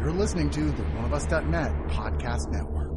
You're listening to the OneOfUs.net podcast network.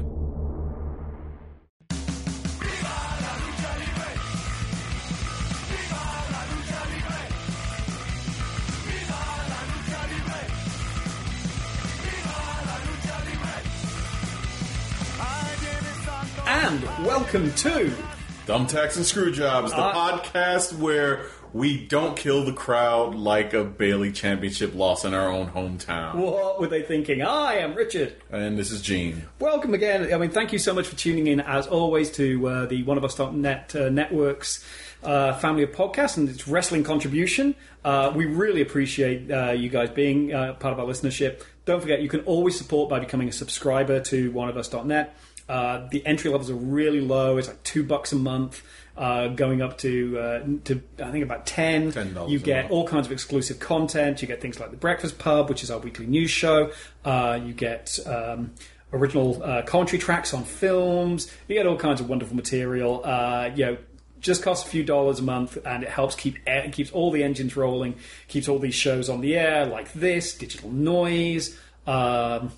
And welcome to Thumbtacks and Screwjobs, the podcast where we don't kill the crowd like a Bailey Championship loss in our own hometown. What Were They Thinking? I am Richard. And this is Gene. Welcome again. I mean, thank you so much for tuning in, as always, to the OneOfUs.net network's family of podcasts and its wrestling contribution. We really appreciate you guys being part of our listenership. Don't forget, you can always support by becoming a subscriber to OneOfUs.net. The entry levels are really low. It's like $2 a month, going up to I think about $10. You get all kinds of exclusive content. You get things like the Breakfast Pub, which is our weekly news show. You get original commentary tracks on films. You get all kinds of wonderful material. Just costs a few dollars a month, and it helps keeps all the engines rolling, keeps all these shows on the air, like this, Digital Noise, like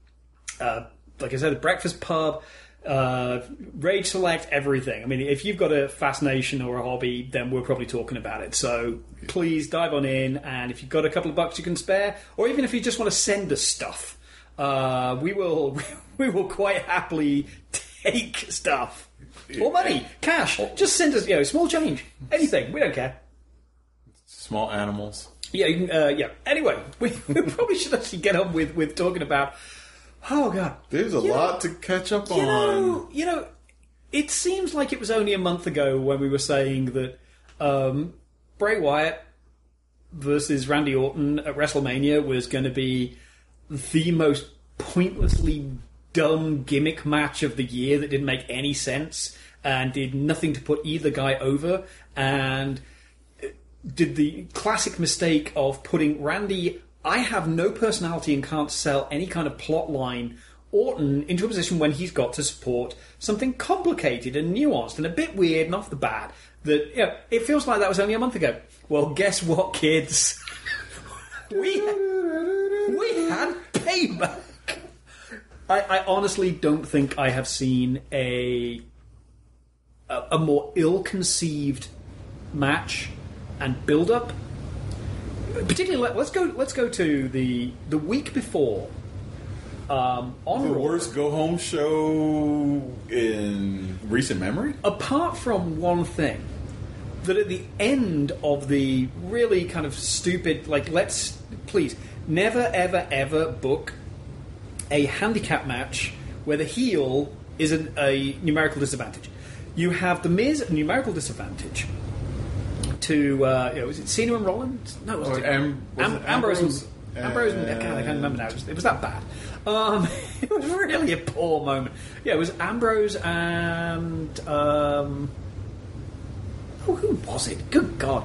I said, the Breakfast Pub, Rage Select, everything. I mean, if you've got a fascination or a hobby, then we're probably talking about it. So please dive on in, and if you've got a couple of bucks you can spare, or even if you just want to send us stuff, we will quite happily take stuff. Or money, cash. Just send us, small change, anything. We don't care. Small animals. Yeah, you can, Anyway, we probably should actually get on with talking about. Oh God, there's a lot to catch up on. It seems like it was only a month ago when we were saying that Bray Wyatt versus Randy Orton at WrestleMania was going to be the most pointlessly dumb gimmick match of the year that didn't make any sense and did nothing to put either guy over, and did the classic mistake of putting Randy, I have no personality and can't sell any kind of plot line, Orton into a position when he's got to support something complicated and nuanced and a bit weird and off the bat that, it feels like that was only a month ago. Well, guess what, kids? we had payback. I honestly don't think I have seen a more ill-conceived match and build-up. Particularly, let's go to the week before. On the worst go-home show in recent memory? Apart from one thing, that at the end of the really kind of stupid, let's please never ever ever book a handicap match where the heel is a numerical disadvantage. You have The Miz at numerical disadvantage to, was it Cena and Rollins? No, it was Ambrose. Ambrose and I can't remember now. It was that bad. It was really a poor moment. Yeah, it was Ambrose and who was it? Good God.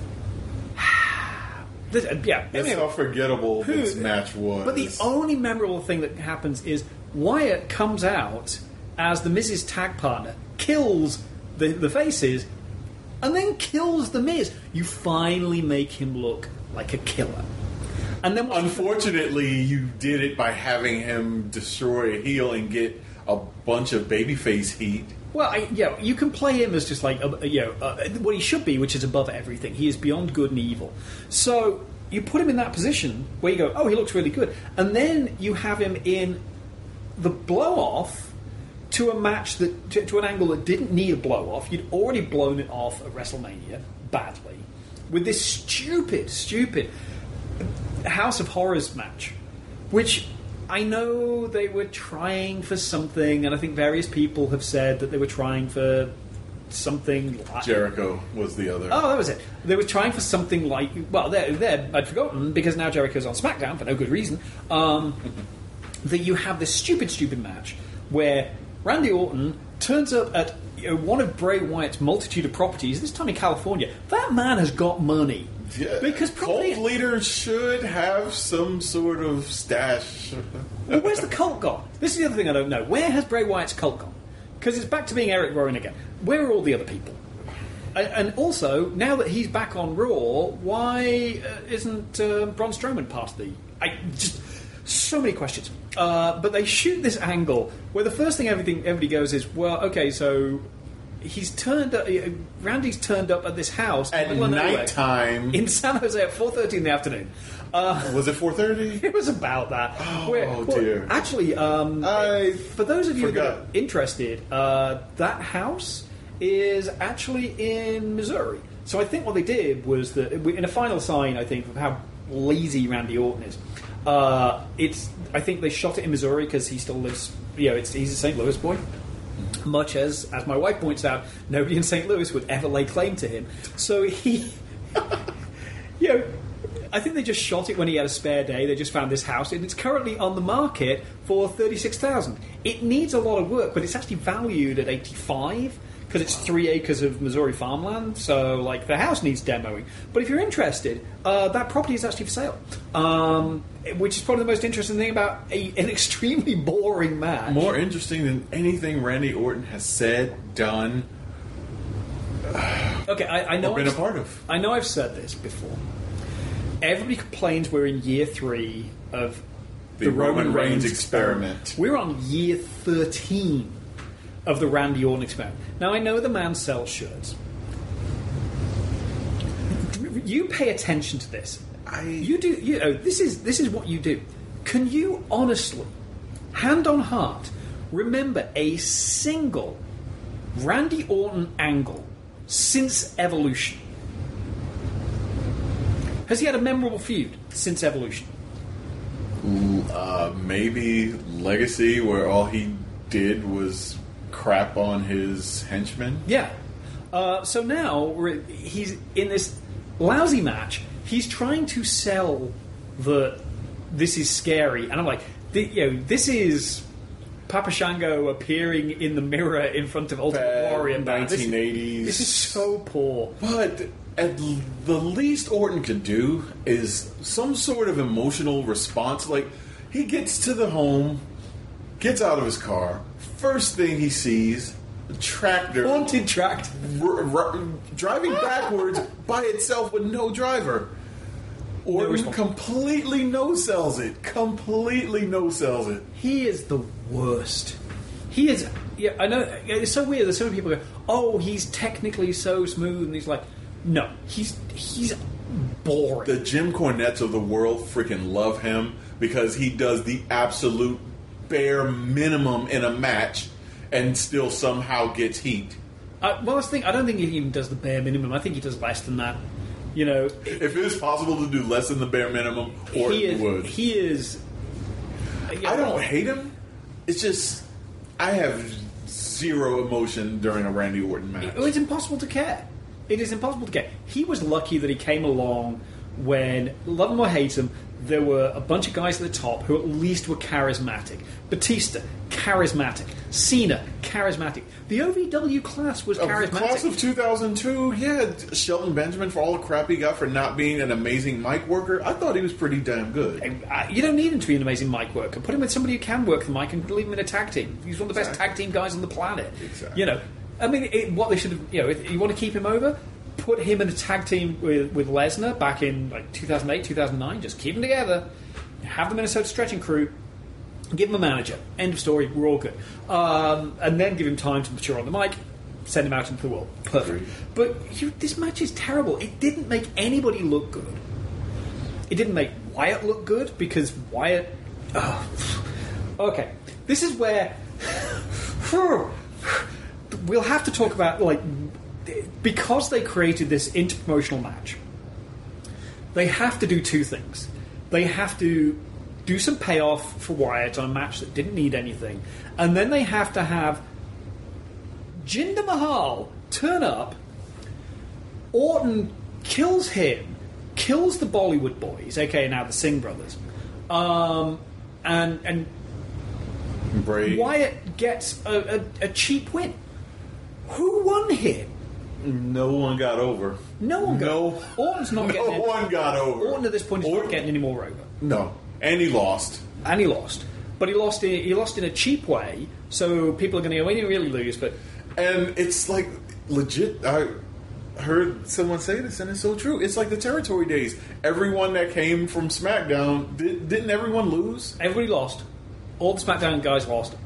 That's how forgettable this match was. But the only memorable thing that happens is Wyatt comes out as the Miz's tag partner, kills the faces, and then kills the Miz. You finally make him look like a killer. And then, unfortunately, you did it by having him destroy a heel and get a bunch of babyface heat. Well, you can play him as just like, what he should be, which is above everything. He is beyond good and evil. So you put him in that position where you go, oh, he looks really good. And then you have him in the blow-off to a match to an angle that didn't need a blow-off. You'd already blown it off at WrestleMania badly with this stupid House of Horrors match, which I know they were trying for something, and I think various people have said that they were trying for something like... Jericho was the other. Oh, that was it. They were trying for something like... Well, they're I'd forgotten, because now Jericho's on SmackDown for no good reason, that you have this stupid match where Randy Orton turns up at one of Bray Wyatt's multitude of properties, this time in California. That man has got money. Yeah, because cult leaders should have some sort of stash. Well, where's the cult gone? This is the other thing I don't know. Where has Bray Wyatt's cult gone? Because it's back to being Eric Rowan again. Where are all the other people? And also, now that he's back on Raw, why isn't Braun Strowman part of the... So many questions. But they shoot this angle where the first thing everybody goes is, well, okay, so he's turned up. Randy's turned up at this house at nighttime in San Jose at 4:30 in the afternoon. Was it 4:30? It was about that. Oh, dear. Actually, for those of you that are interested, that house is actually in Missouri. So I think what they did was that, in a final sign, I think, of how lazy Randy Orton is, I think they shot it in Missouri because he still lives. He's a St. Louis boy. Much as my wife points out, nobody in St. Louis would ever lay claim to him. So he, I think they just shot it when he had a spare day. They just found this house, and it's currently on the market for $36,000. It needs a lot of work, but it's actually valued at $85,000 because it's 3 acres of Missouri farmland. So, the house needs demoing. But if you're interested, that property is actually for sale. Which is probably the most interesting thing about an extremely boring match. More interesting than anything Randy Orton has said, done, okay, I know or been a part of. I know I've said this before. Everybody complains we're in year 3 of the Roman Reigns experiment. We're on year 13 of the Randy Orton experiment. Now, I know the man sells shirts. You pay attention to this. You do. This is what you do. Can you honestly, hand on heart, remember a single Randy Orton angle since Evolution? Has he had a memorable feud since Evolution? Maybe Legacy, where all he did was crap on his henchmen. Yeah. So now he's in this lousy match. He's trying to sell this is scary, and I'm like, this is Papa Shango appearing in the mirror in front of Ultimate Warrior. 1980s. This is so poor. But at the least Orton could do is some sort of emotional response. Like, he gets to the home, gets out of his car, first thing he sees, a tractor. Haunted tractor. Driving backwards by itself with no driver. Orton completely no-sells it. Completely no-sells it. He is the worst. He is... Yeah, I know. It's so weird that so many people go, oh, he's technically so smooth, and he's like... No, he's boring. The Jim Cornettes of the world freaking love him because he does the absolute bare minimum in a match and still somehow gets heat. Well, I don't think he even does the bare minimum. I think he does less than that. If it is possible to do less than the bare minimum, Orton would. He is. I don't hate him. It's just I have zero emotion during a Randy Orton match. It's impossible to care. It is impossible to care. He was lucky that he came along when, love him or hate him, there were a bunch of guys at the top who at least were charismatic. Batista, charismatic. Cena, charismatic. The OVW class was charismatic. The class of 2002, yeah, Shelton Benjamin, for all the crap he got for not being an amazing mic worker, I thought he was pretty damn good. You don't need him to be an amazing mic worker. Put him with somebody who can work the mic and leave him in a tag team. He's one of the best tag team guys on the planet. Exactly. I mean, what they should have... if you want to keep him over, put him in a tag team with Lesnar back in 2008, 2009. Just keep them together. Have the Minnesota Stretching Crew. Give him a manager. End of story. We're all good. And then give him time to mature on the mic. Send him out into the world. Perfect. But this match is terrible. It didn't make anybody look good. It didn't make Wyatt look good because Wyatt... Okay. This is where... We'll have to talk about, because they created this interpromotional match, they have to do two things. They have to do some payoff for Wyatt on a match that didn't need anything, and then they have to have Jinder Mahal turn up, Orton kills him, kills the Bollywood boys, aka now the Singh brothers, and Bray. Wyatt gets a cheap win. Who won here? No one got over. No one got over. Orton's not getting No one got over. Orton at this point is not getting any more over. No. And he lost. But he lost in a cheap way, so people are going to go, well, he didn't really lose, but... And it's legit... heard someone say this, and it's so true. It's like the territory days. Everyone that came from SmackDown, didn't everyone lose? Everybody lost. All the SmackDown guys lost.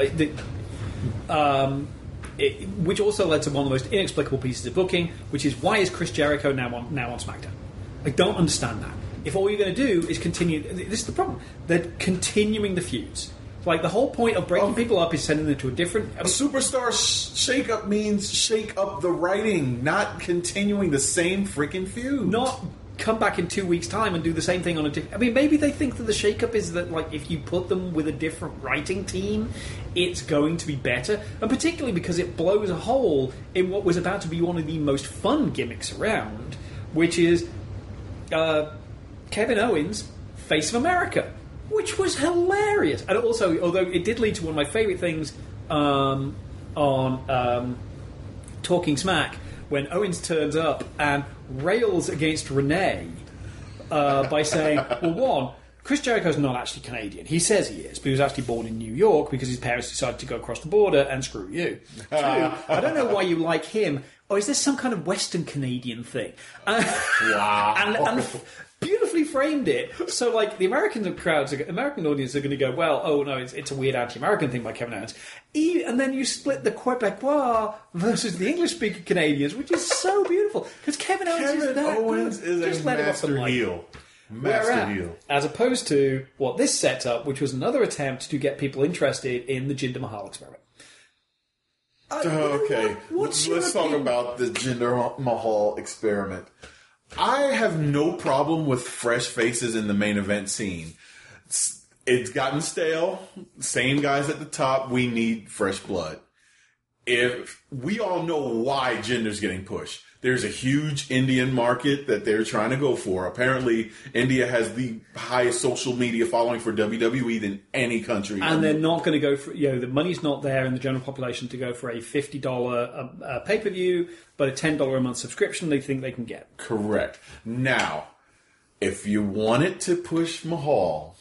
Which also led to one of the most inexplicable pieces of booking, which is why is Chris Jericho now on SmackDown? I don't understand that. If all you're going to do is continue... This is the problem. They're continuing the feuds. Like, the whole point of breaking people up is sending them to a different... A superstar shake-up means shake up the writing, not continuing the same freaking feud. Not come back in 2 weeks' time and do the same thing on a different... I mean, maybe they think that the shake-up is that, like, if you put them with a different writing team, it's going to be better. And particularly because it blows a hole in what was about to be one of the most fun gimmicks around, which is Kevin Owens, Face of America. Which was hilarious. And also, although it did lead to one of my favourite things on Talking Smack, when Owens turns up and rails against Renee by saying, well, one, Chris Jericho's not actually Canadian. He says he is, but he was actually born in New York because his parents decided to go across the border and screw you. Two, I don't know why you like him. Or is this some kind of Western Canadian thing? Wow. and beautifully framed it. So, like, the American audience are going to go, well, oh, no, it's a weird anti-American thing by Kevin Owens. And then you split the Quebecois versus the English-speaking Canadians, which is so beautiful. Because Kevin Owens is that Owens good. is a master heel. Master heel. As opposed to what this sets up, which was another attempt to get people interested in the Jinder Mahal experiment. Okay, let's talk about the Jinder Mahal experiment. I have no problem with fresh faces in the main event scene. It's gotten stale. Same guys at the top. We need fresh blood. If we all know why Jinder's getting pushed. There's a huge Indian market that they're trying to go for. Apparently, India has the highest social media following for WWE than any country. And they're not going to go for, the money's not there in the general population to go for a $50 pay-per-view, but a $10 a month subscription they think they can get. Correct. Now, if you wanted to push Mahal,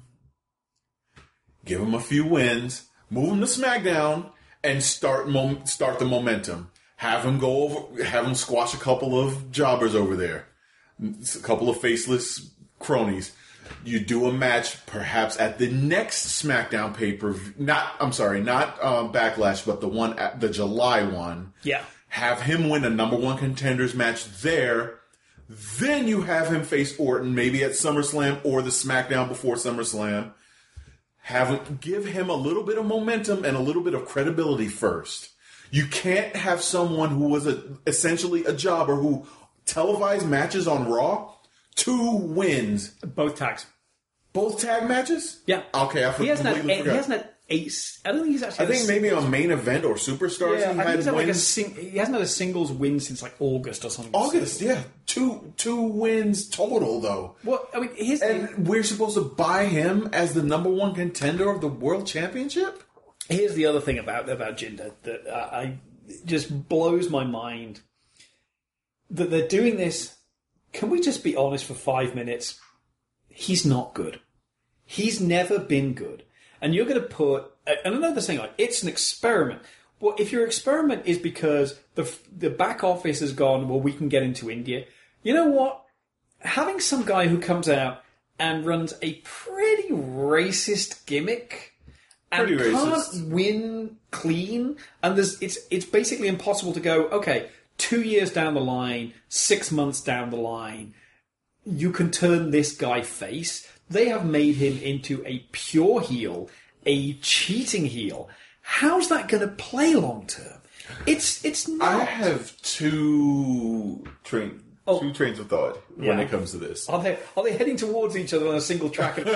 give him a few wins, move him to SmackDown, and start the momentum. Have him squash a couple of jobbers over there, a couple of faceless cronies. You do a match, perhaps at the next SmackDown pay-per-view. Not Backlash, but the July one. Yeah. Have him win a number one contenders match there. Then you have him face Orton, maybe at SummerSlam or the SmackDown before SummerSlam. Give him a little bit of momentum and a little bit of credibility first. You can't have someone who was essentially a jobber who televised matches on Raw, 2 wins. Both tags. Both tag matches? Yeah. Okay, I completely forgot. He hasn't had 8... I don't think he's actually... I think maybe on Main Event or Superstars he had wins. He hasn't had a singles win since like August or something. August, yeah. Two wins total, though. Well, I mean, we're supposed to buy him as the number one contender of the World Championship? Here's the other thing about Jinder that just blows my mind. That they're doing this. Can we just be honest for 5 minutes? He's not good. He's never been good. And you're going to put... And another thing, it's an experiment. Well, if your experiment is because the back office has gone, well, we can get into India. You know what? Having some guy who comes out and runs a pretty racist gimmick... And can't win clean, and it's basically impossible to go, okay, 2 years down the line, 6 months down the line, you can turn this guy face. They have made him into a pure heel, a cheating heel. How's that going to play long term? It's not. I have two trains of thought when it comes to this. Are they heading towards each other on a single track? Because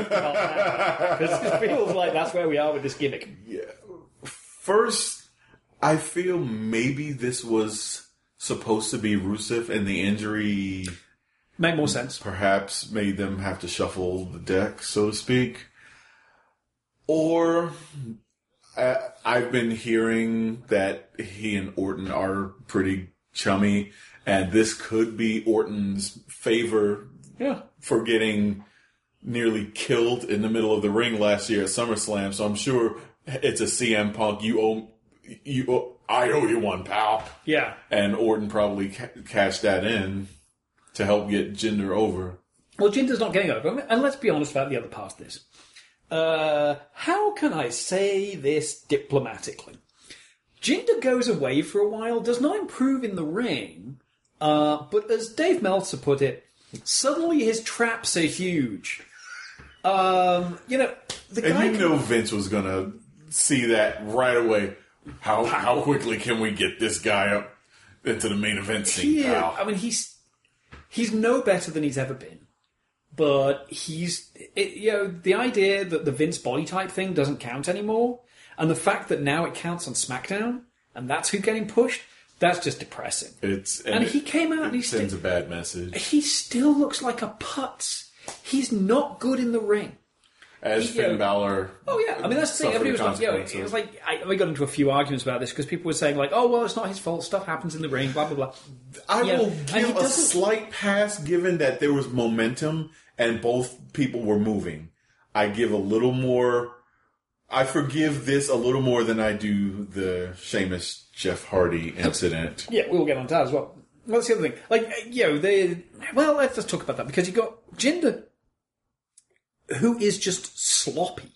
it feels like that's where we are with this gimmick. Yeah. First, I feel maybe this was supposed to be Rusev, and the injury made more sense. Perhaps made them have to shuffle the deck, so to speak. Or I've been hearing that he and Orton are pretty chummy. And this could be Orton's favor for getting nearly killed in the middle of the ring last year at SummerSlam. So I'm sure it's a CM Punk. You I owe you one, pal. Yeah. And Orton probably cashed that in to help get Jinder over. Well, Jinder's not getting over. And let's be honest about the other part of this. How can I say this diplomatically? Jinder goes away for a while, does not improve in the ring, but as Dave Meltzer put it, suddenly his traps are huge. The guy... And Vince was going to see that right away. How quickly can we get this guy up into the main event scene, pal? I mean, he's no better than he's ever been. But the idea that the Vince body type thing doesn't count anymore, and the fact that now it counts on SmackDown, and that's who's getting pushed, that's just depressing. He came out and he sends a bad message. He still looks like a putz. He's not good in the ring. As Finn Balor. Oh yeah, I mean that's the thing. Everybody was like, it was like we got into a few arguments about this because people were saying like, oh well, it's not his fault. Stuff happens in the ring. Blah blah blah. I will give a slight pass given that there was momentum and both people were moving. I give a little more. I forgive this a little more than I do the Sheamus Jeff Hardy incident. Yeah, we'll get on to that as well. What's the other thing? Let's just talk about that because you got Jinder, who is just sloppy.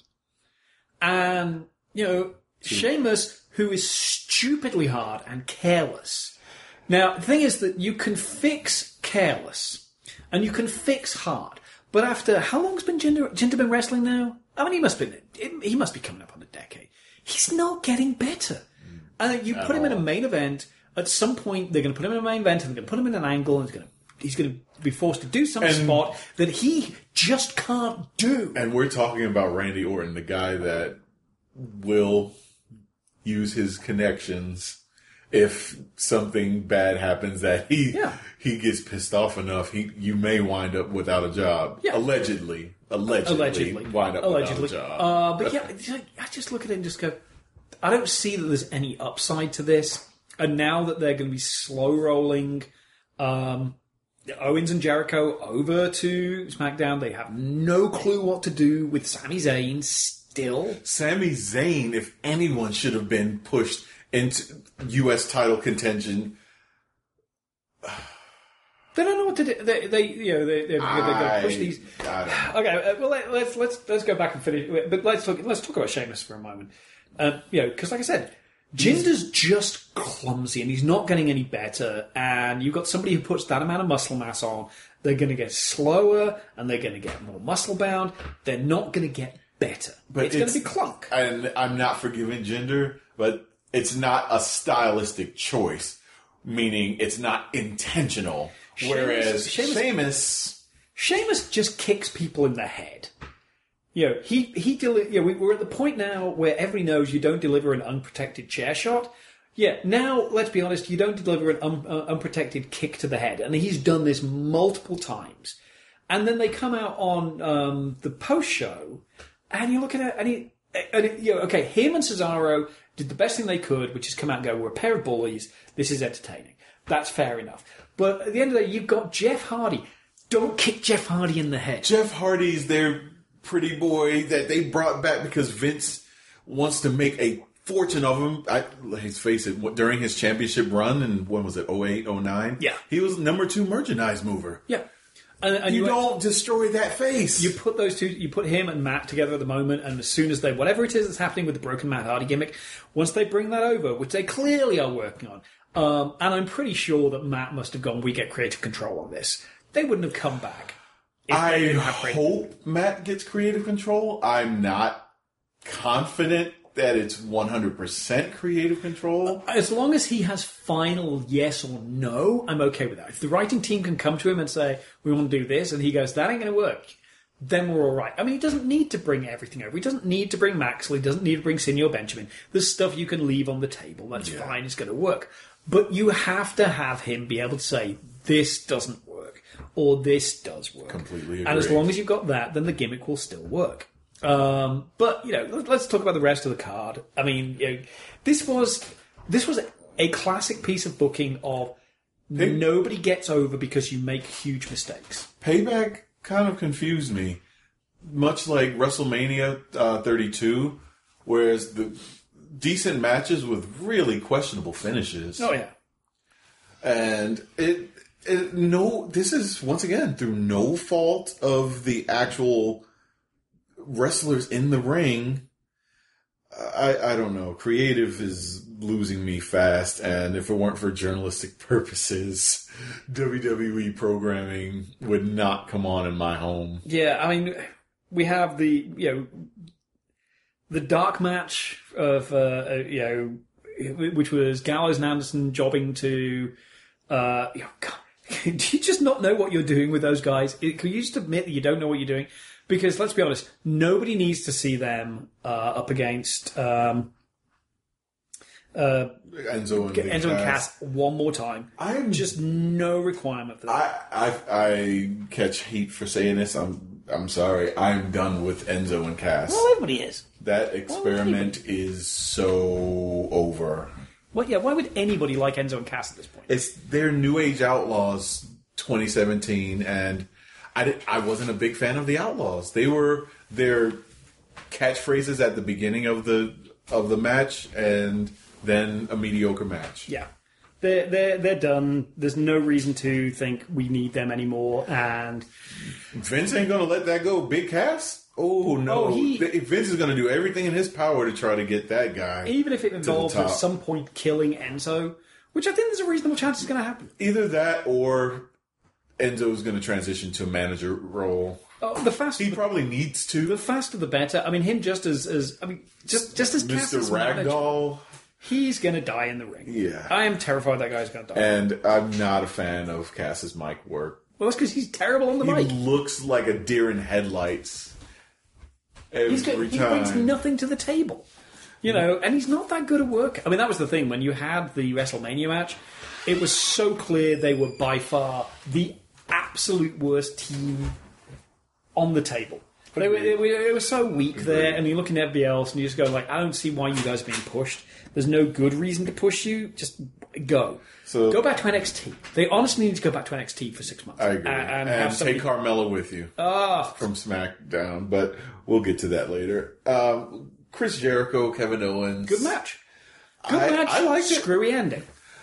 And, Sheamus, who is stupidly hard and careless. Now, the thing is that you can fix careless and you can fix hard. But after, how long's been Jinder been wrestling now? I mean, he must be coming up on a decade. He's not getting better. And you put him in a main event, at some point they're going to put him in a main event and they're going to put him in an angle and he's going to be forced to do some spot that he just can't do. And we're talking about Randy Orton, the guy that will use his connections if something bad happens that he gets pissed off enough, you may wind up without a job. Yeah. Allegedly wind up without a job. But yeah, I just look at it and just go, I don't see that there's any upside to this. And now that they're going to be slow rolling Owens and Jericho over to SmackDown, they have no clue what to do with Sami Zayn still. Sami Zayn, if anyone should have been pushed into U.S. title contention. They don't know what to do. They're going to push these. Okay, well let's go back and finish. But let's talk about Sheamus for a moment. Because like I said, Jinder's just clumsy and he's not getting any better. And you've got somebody who puts that amount of muscle mass on. They're going to get slower and they're going to get more muscle bound. They're not going to get better. But it's going to be clunk. And I'm not forgiving Jinder, but it's not a stylistic choice, meaning it's not intentional. Whereas Sheamus just kicks people in the head. We're at the point now where everybody knows you don't deliver an unprotected chair shot. Yeah, now, let's be honest, you don't deliver an unprotected kick to the head. And he's done this multiple times. And then they come out on the post-show, and you look at it, him and Cesaro did the best thing they could, which is come out and go, we're a pair of bullies, this is entertaining. That's fair enough. But at the end of the day, you've got Jeff Hardy. Don't kick Jeff Hardy in the head. Jeff Hardy's their pretty boy that they brought back because Vince wants to make a fortune of him. Let's face it, during his championship run, and when was it, 08, 09? Yeah. He was number 2 merchandise mover. Yeah. And you don't destroy that face. You put those two, you put him and Matt together at the moment, and as soon as whatever it is that's happening with the broken Matt Hardy gimmick, once they bring that over, which they clearly are working on, and I'm pretty sure that Matt must have gone, we get creative control on this. They wouldn't have come back. I hope Matt gets creative control. I'm not confident that it's 100% creative control. As long as he has final yes or no, I'm okay with that. If the writing team can come to him and say, we want to do this, and he goes, that ain't going to work, then we're all right. I mean, he doesn't need to bring everything over. He doesn't need to bring Maxwell. He doesn't need to bring Signor Benjamin. There's stuff you can leave on the table. That's fine. It's going to work. But you have to have him be able to say, this doesn't work, or this does work. Completely agree. And as long as you've got that, then the gimmick will still work. But let's talk about the rest of the card. I mean, this was a classic piece of booking of nobody gets over because you make huge mistakes. Payback kind of confused me, much like WrestleMania 32, whereas decent matches with really questionable finishes. Oh yeah. And this is once again through no fault of the actual wrestlers in the ring. I don't know. Creative is losing me fast, and if it weren't for journalistic purposes, WWE programming would not come on in my home. Yeah, I mean, we have the dark match of which was Gallows and Anderson jobbing to. God, do you just not know what you're doing with those guys? Can you just admit that you don't know what you're doing? Because let's be honest, nobody needs to see them up against Enzo and Cass one more time. I'm just no requirement for that. I catch heat for saying this. I'm sorry. I'm done with Enzo and Cass. Well, everybody is. That experiment is so over. Well, yeah. Why would anybody like Enzo and Cass at this point? It's their New Age Outlaws 2017, and I wasn't a big fan of the Outlaws. They were their catchphrases at the beginning of the match, and then a mediocre match. Yeah, they're done. There's no reason to think we need them anymore. And Vince ain't gonna let that go. Big Cass? Oh no! Vince is gonna do everything in his power to try to get that guy. Even if it involves at some point killing Enzo, which I think there's a reasonable chance is going to happen. Either that or Enzo's going to transition to a manager role. Oh, the faster he probably needs to. The faster the better. I mean, him just as Cass Mr. Ragdoll. He's going to die in the ring. Yeah, I am terrified that guy's going to die. And I'm not a fan of Cass's mic work. Well, that's because he's terrible on the mic. He looks like a deer in headlights. He brings nothing to the table. And he's not that good at work. I mean, that was the thing. When you had the WrestleMania match, it was so clear they were by far the absolute worst team on the table. But it was so weak there, and you're looking at everybody else, and you just go like, I don't see why you guys are being pushed. There's no good reason to push you. Just go. So go back to NXT. They honestly need to go back to NXT for 6 months. I agree. And take Carmella with you from SmackDown, but we'll get to that later. Chris Jericho, Kevin Owens. Good match. I liked it. Screwy ending.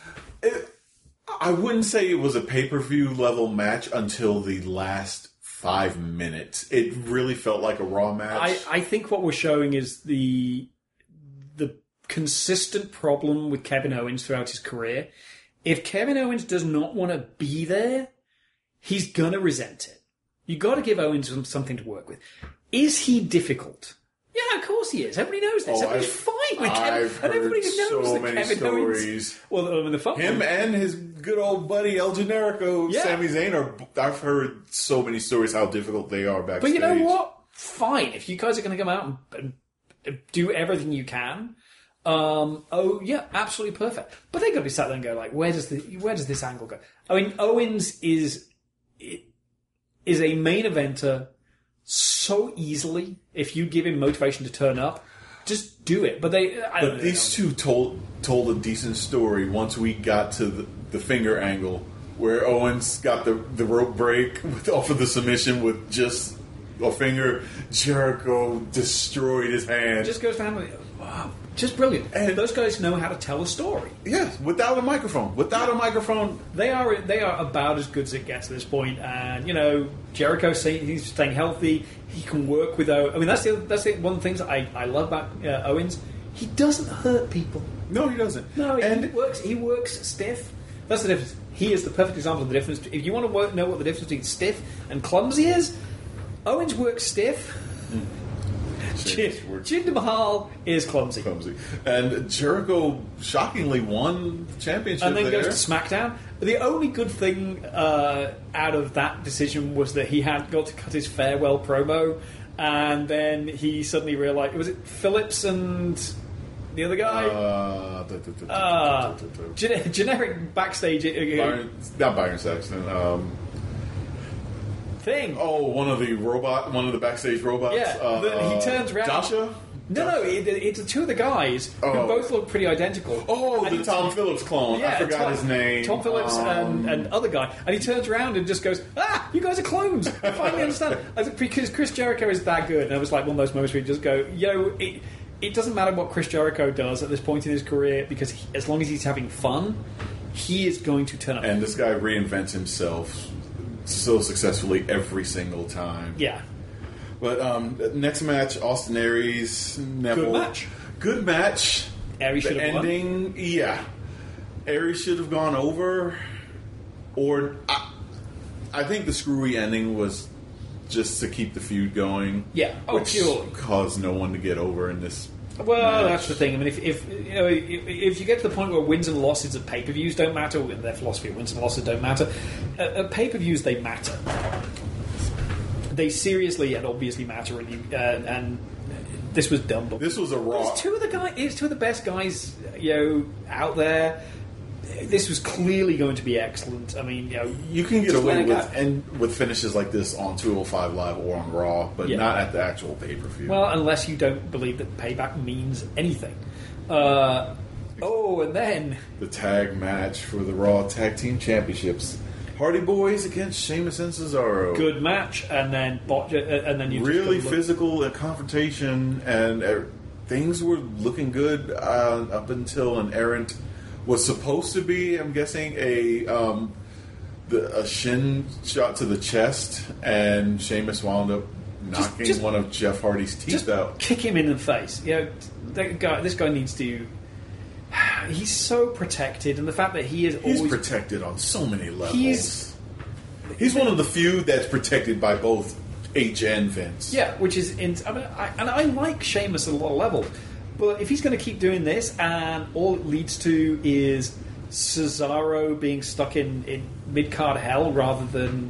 I wouldn't say it was a pay-per-view level match until the last 5 minutes. It really felt like a Raw match. I think what we're showing is the consistent problem with Kevin Owens throughout his career. If Kevin Owens does not want to be there, he's going to resent it. You've got to give Owens something to work with. Is he difficult? Yeah, of course he is. Everybody knows this. Everybody's fine with Kevin. And everybody knows so that many Kevin stories. Owens... Well, him and his good old buddy El Generico, Sami Zayn, I've heard so many stories how difficult they are backstage. But you know what? Fine. If you guys are going to come out and do everything you can... absolutely perfect. But they got to be sat there and go like, where does this angle go? I mean, Owens is a main eventer so easily. If you give him motivation to turn up, just do it. But these two told a decent story once we got to the finger angle where Owens got the rope break off of the submission with just a finger. Jericho destroyed his hand. It just goes down with it. Wow. Just brilliant. And those guys know how to tell a story. Yes, without a microphone. They are about as good as it gets at this point. And Jericho he's staying healthy. He can work with. I mean, that's the one of the things I love about Owens. He doesn't hurt people. No, he doesn't. No, he works stiff. That's the difference. He is the perfect example of the difference. If you want to know what the difference between stiff and clumsy is, Owens works stiff. Jinder Mahal is clumsy. And Jericho shockingly won the championship and then goes to SmackDown. The only good thing out of that decision was that he had got to cut his farewell promo, and then he suddenly realised, was it Phillips and the other guy? Generic backstage. Not Byron Saxton. Thing. Oh, one of the backstage robots. Yeah, he turns around. Dasha? No, it's the two of the guys who both look pretty identical. Oh, the Tom Phillips clone. I forgot his name. Tom Phillips and other guy. And he turns around and just goes, you guys are clones. I finally understand. Because Chris Jericho is that good. And it was like one of those moments where you just go, it doesn't matter what Chris Jericho does at this point in his career, because as long as he's having fun, he is going to turn up. And this guy reinvents himself so successfully every single time. Yeah. But next match, Austin Aries, Neville. Good match. Good match. Aries should have won. Ending, yeah. Aries should have gone over. Or, I think the screwy ending was just to keep the feud going. Yeah. Oh, which purely. caused no one to get over in this Well, match. that's the thing. I mean, if you get to the point where wins and losses at pay-per-views don't matter, their philosophy of wins and losses don't matter, at pay-per-views they matter. They seriously and obviously matter, and this was dumb. But This was a Raw. It's two of the best guys, out there. This was clearly going to be excellent. I mean, You can get just away let it with finishes like this on 205 Live or on Raw, but Yeah. not at the actual pay-per-view. Well, unless you don't believe that payback means anything. And then The tag match for the Raw Tag Team Championships. Hardy Boys against Sheamus and Cesaro. good match, and then you Really just look- physical confrontation, and things were looking good up until an errant was supposed to be, I'm guessing, a shin shot to the chest, and Sheamus wound up knocking just- one of Jeff Hardy's teeth just out. kick him in the face. This guy needs to. He's so protected, and the fact that he is He's always protected on so many levels. He's- one of the few that's protected by both H and Vince. which is I like Sheamus at a lot of levels, but if he's going to keep doing this, and all it leads to is Cesaro being stuck in mid card hell rather than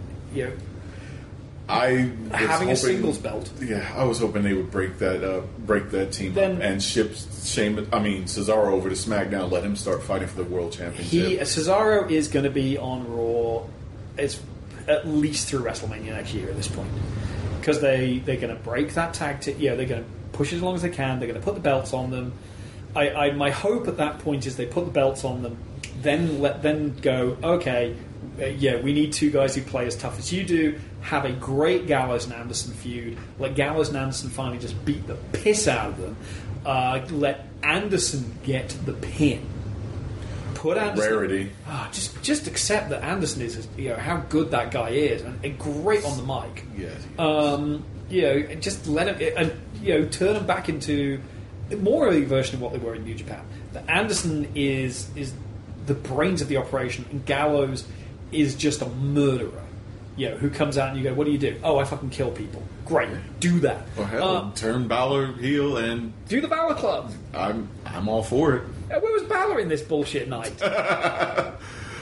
I was having a hoping- singles belt. Yeah, I was hoping they would break that team Then- up and ship Cesaro over to SmackDown. Let him start fighting for the World Championship. Cesaro is going to be on Raw. It's at least through WrestleMania next year at this point, because they're going to break that tag team. They're going to push as long as they can. They're going to put the belts on them. My hope at that point is they put the belts on them, then let them go. Okay, we need two guys who play as tough as you do. Have a great Gallows and Anderson feud. Let Gallows and Anderson finally just beat the piss out of them. Let Anderson get the pin. Put Anderson. Rarity. Just accept that Anderson is, how good that guy is, and great on the mic. Yes. Just let him, and turn him back into more of a version of what they were in New Japan. That Anderson is the brains of the operation, and Gallows is just a murderer. Who comes out and you go, what do you do? Oh, I fucking kill people. Great, do that. Well, hell, turn Balor heel, and Do the Balor Club. I'm all for it. Where was Balor in this bullshit night? The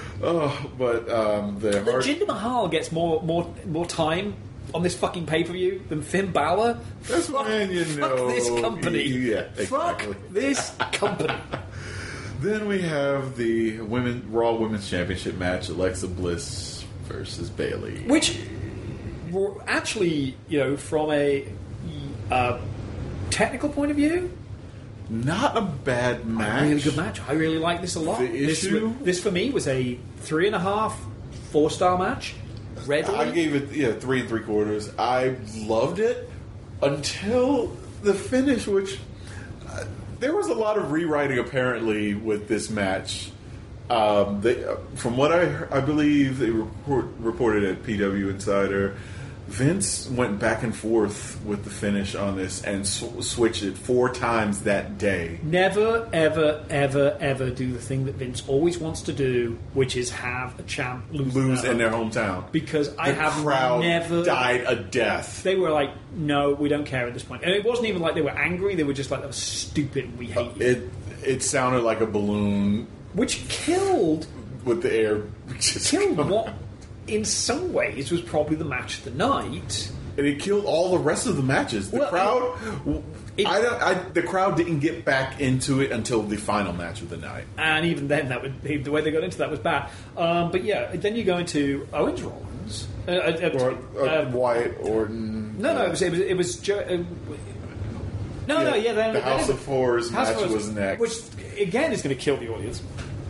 Hart. Jinder Mahal gets more time on this fucking pay-per-view than Finn Balor. That's when you Fuck know. this company. Yeah, exactly. Fuck this company. Then we have the Raw Women's Championship match: Alexa Bliss versus Bayley. Which, actually, from a technical point of view, Not a bad match. really good match. I really like this a lot. The issue- This for me was a 3.5, 4-star match. Readily. I gave it 3 3/4. I loved it until the finish, which there was a lot of rewriting apparently with this match. From what I believe they reported at PW Insider, Vince went back and forth with the finish on this and switched it 4 times that day. Never, ever, ever, ever do the thing that Vince always wants to do, which is have a champ lose In their hometown. Because I The have crowd never died a death. They were like, no, we don't care at this point. And it wasn't even like they were angry. They were just like, that was stupid. We hate you. It sounded like a balloon Which killed with the air. Just what, in some ways, was probably the match of the night. And it killed all the rest of the matches. The Well, crowd, the crowd didn't get back into it until the final match of the night. And even then, the way they got into that was bad. But then you go into Owens Rollins. Wyatt Orton. No, it was Joe. The House of Fours match was next. Which, again, is going to kill the audience.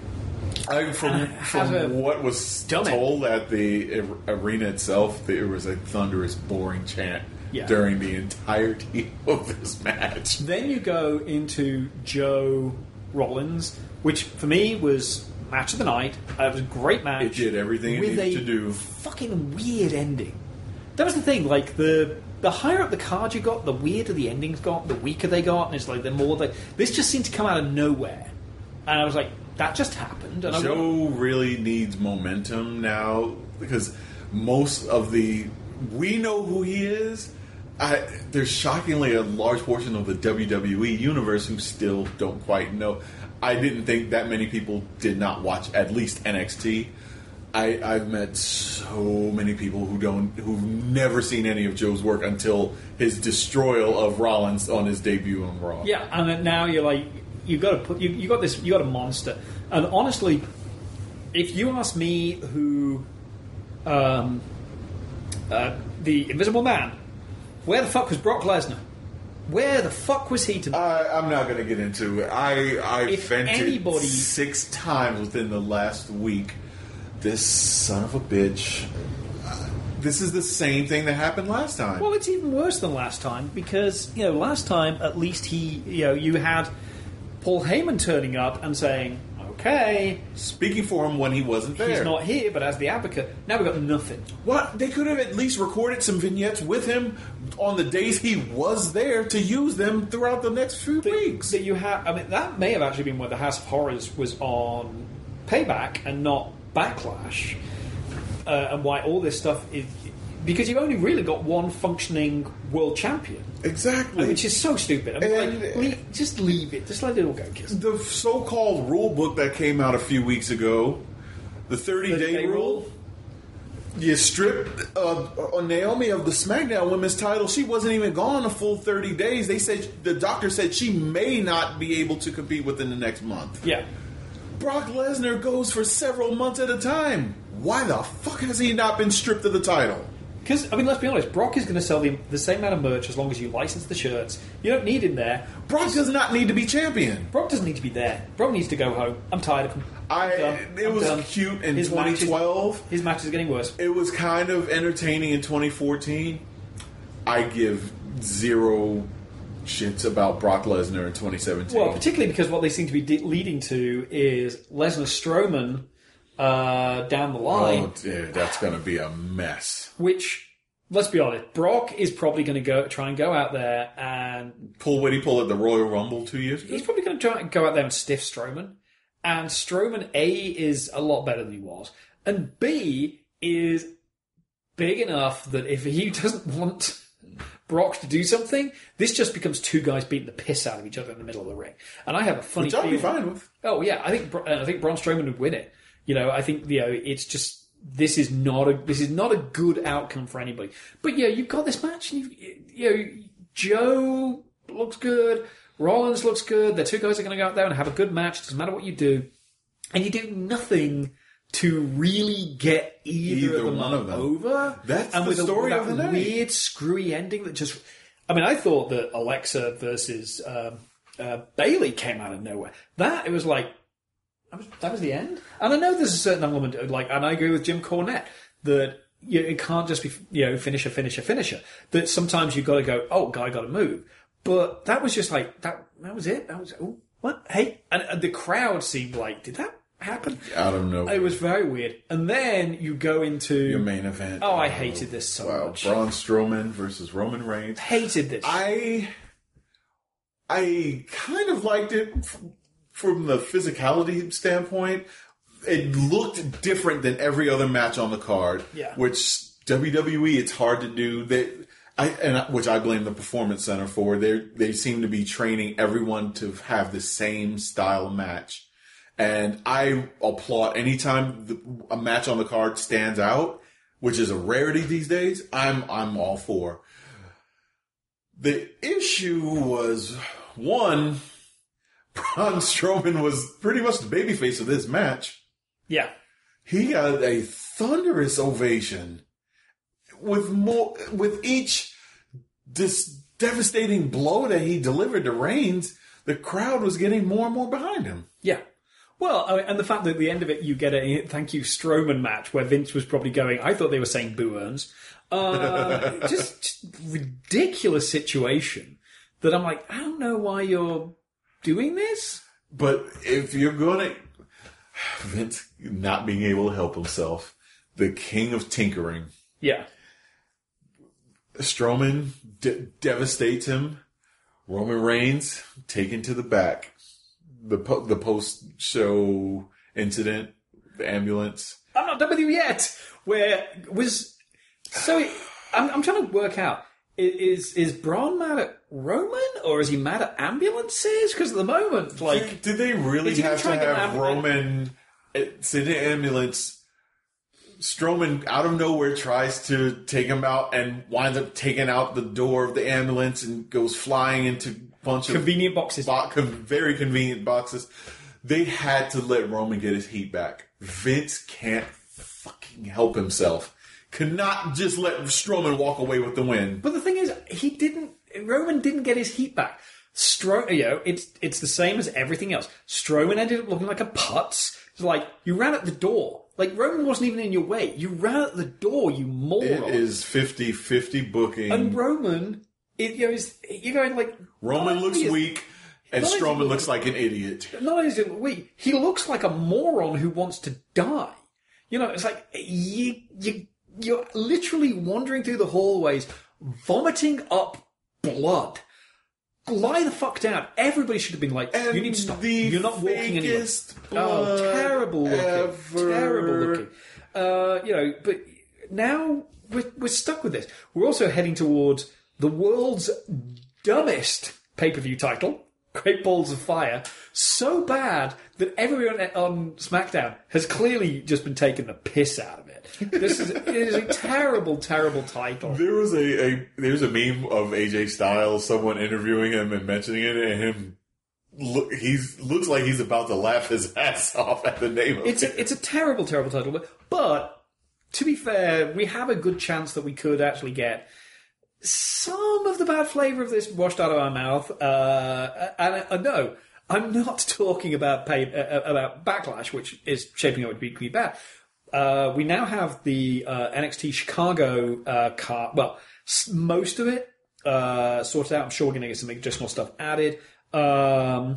From what was Done it. told at the arena itself, there was a thunderous, boring chant Yeah. during the entirety of this match. Then you go into Joe Rollins, which for me was match of the night. It was a great match. It did everything it with needed a to do. fucking weird ending. That was the thing. Like the higher up the card you got, the weirder the endings got, the weaker they got, and it's like the more they. This just seemed to come out of nowhere, and I was like, that just happened. And Joe really needs momentum now because most of we know who he is. There's shockingly a large portion of the WWE universe who still don't quite know. I didn't think that many people did not watch at least NXT. I've met so many people who've never seen any of Joe's work until his destroyal of Rollins on his debut on Raw. Yeah, and then now you're like, you got a monster. And honestly, if you ask me who, the Invisible Man, where the fuck was Brock Lesnar? Where the fuck was he to? I'm not going to get into it. I If vented anybody- 6 times within the last week. This son of a bitch. This is the same thing that happened last time. Well, it's even worse than last time because last time at least you had Paul Heyman turning up and saying, "Okay, Speaking for him when he wasn't there. he's not here," but as the advocate, now we've got nothing. What? They could have at least recorded some vignettes with him on the days he was there to use them throughout the next few weeks. That you have. I mean, that may have actually been where the House of Horrors was on Payback and not Backlash, and why all this stuff is because you've only really got one functioning world champion, Exactly. which is so stupid. I mean, And- just leave it. Just let it all go. Kiss. The so-called rule book that came out a few weeks ago, the 30-day rule, you stripped Naomi of the SmackDown Women's title. She wasn't even gone a full 30 days. They said the doctor said she may not be able to compete within the next month. Yeah. Brock Lesnar goes for several months at a time. Why the fuck has he not been stripped of the title? Because, I mean, let's be honest, Brock is going to sell the same amount of merch as long as you license the shirts. You don't need him there. Brock does not need to be champion. Brock doesn't need to be there. Brock needs to go home. I'm tired of him. It was cute in 2012. His match is getting worse. It was kind of entertaining in 2014. I give 0 shits about Brock Lesnar in 2017. Well, particularly because what they seem to be leading to is Lesnar Strowman down the line. Oh, dude, that's going to be a mess. Which, let's be honest, Brock is probably going to try and go out there and What did he pull at the Royal Rumble 2 years ago? he's probably going to try and go out there and stiff Strowman. And Strowman, A, is a lot better than he was. And B, is big enough that if he doesn't want Brock to do something, this just becomes 2 guys beating the piss out of each other in the middle of the ring. And I have a funny Which I'd be feeling. fine with. Oh, yeah, I think Braun Strowman would win it. I think, it's just... This is not a good outcome for anybody. But yeah, you've got this match. And Joe looks good. Rollins looks good. The 2 guys are going to go out there and have a good match. Doesn't matter what you do, and you do nothing to really get either one of them over. That's and the with story that of the night. weird, screwy ending that just. I mean, I thought that Alexa versus Bailey came out of nowhere. It was like. That was the end. And I know there's a certain element of and I agree with Jim Cornette that it can't just be finisher. That sometimes you've got to go, oh, guy got to move. But that was just like that was it. That was what? Hey, and the crowd seemed like, did that happen? I don't know. It was very weird. And then you go into Your main event. Oh, I hated this so much. Braun Strowman versus Roman Reigns. Hated this. I kind of liked it from the physicality standpoint. It looked different than every other match on the card. Yeah. Which WWE, it's hard to do. Which I blame the Performance Center for. They seem to be training everyone to have the same style match. And I applaud anytime a match on the card stands out, which is a rarity these days. I'm all for. The issue was, one, Braun Strowman was pretty much the babyface of this match. Yeah. He got a thunderous ovation with each devastating blow that he delivered to Reigns. The crowd was getting more and more behind him. Yeah. Well, and the fact that at the end of it you get a thank you Strowman match where Vince was probably going, I thought they were saying Boo Earns. Just ridiculous situation that I'm like, I don't know why you're doing this. But if you're going to... Vince not being able to help himself, the king of tinkering. Yeah. Strowman devastates him. Roman Reigns taken to the back. The post-show incident, the ambulance. I'm not done with you yet. Where was... So, I'm trying to work out, is Braun mad at Roman, or is he mad at ambulances? Because at the moment, like... Did they really have to have Roman sit in an ambulance? Strowman, out of nowhere, tries to take him out and winds up taking out the door of the ambulance and goes flying into a bunch of... Convenient boxes. Very convenient boxes. They had to let Roman get his heat back. Vince can't fucking help himself. Cannot just let Strowman walk away with the win. But the thing is, Roman didn't get his heat back. It's the same as everything else. Strowman ended up looking like a putz. It's like, you ran at the door. Like, Roman wasn't even in your way. You ran at the door, you moron. It is 50-50 booking. And Roman, you're going like... Roman looks weak, and Strowman looks like an idiot. Not only is he weak, he looks like a moron who wants to die. You know, it's like, you're literally wandering through the hallways, vomiting up blood. Lie the fuck down. Everybody should have been like, and you need to stop. You're not walking anywhere. Oh, terrible looking. Terrible looking. But now we're stuck with this. We're also heading towards the world's dumbest pay-per-view title, Great Balls of Fire, so bad that everyone on SmackDown has clearly just been taking the piss out of it. It is a terrible, terrible title. There was a meme of AJ Styles, someone interviewing him and mentioning it, and him looks like he's about to laugh his ass off at the name of it. It's a terrible, terrible title, but to be fair, we have a good chance that we could actually get some of the bad flavour of this washed out of our mouth. And no, I'm not talking about Backlash, which is shaping up to be bad. We now have the NXT Chicago card. Well, most of it sorted out. I'm sure we're going to get some additional stuff added. Tyler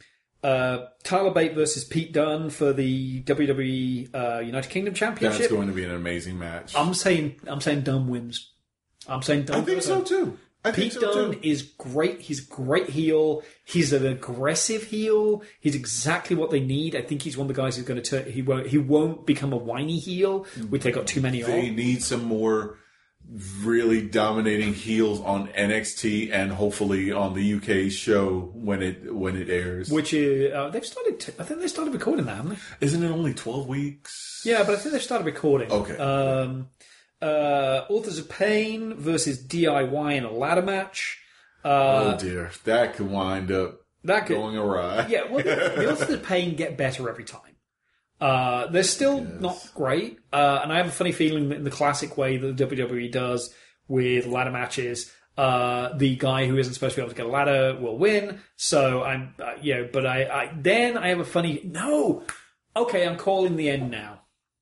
Bate versus Pete Dunne for the WWE United Kingdom Championship. That's going to be an amazing match. I'm saying Dunne wins. I'm saying Dunne. I think so too. Pete Dunne is great. He's a great heel. He's an aggressive heel. He's exactly what they need. I think he's one of the guys who's going to turn. He won't become a whiny heel, which they got too many of. They need some more really dominating heels on NXT and hopefully on the UK show when it airs. Which is they've started. I think they started recording that, haven't they? Isn't it only 12 weeks? Yeah, but I think they've started recording. Okay. Authors of Pain versus DIY in a ladder match. Oh dear, that could wind up going awry. Yeah, well, the Authors of Pain get better every time. They're still not great, and I have a funny feeling that in the classic way that the WWE does with ladder matches, the guy who isn't supposed to be able to get a ladder will win. So I'm, but I have a funny no. Okay, I'm calling the end now.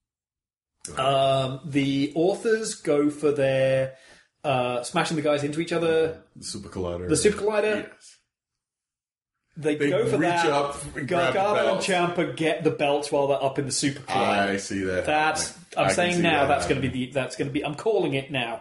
The authors go for their smashing the guys into each other. The Super Collider. Yes. They go for reach that. up, Gargano and Ciampa get the belts while they're up in the Super Collider. I see that. I'm saying now that's going to be. I'm calling it now.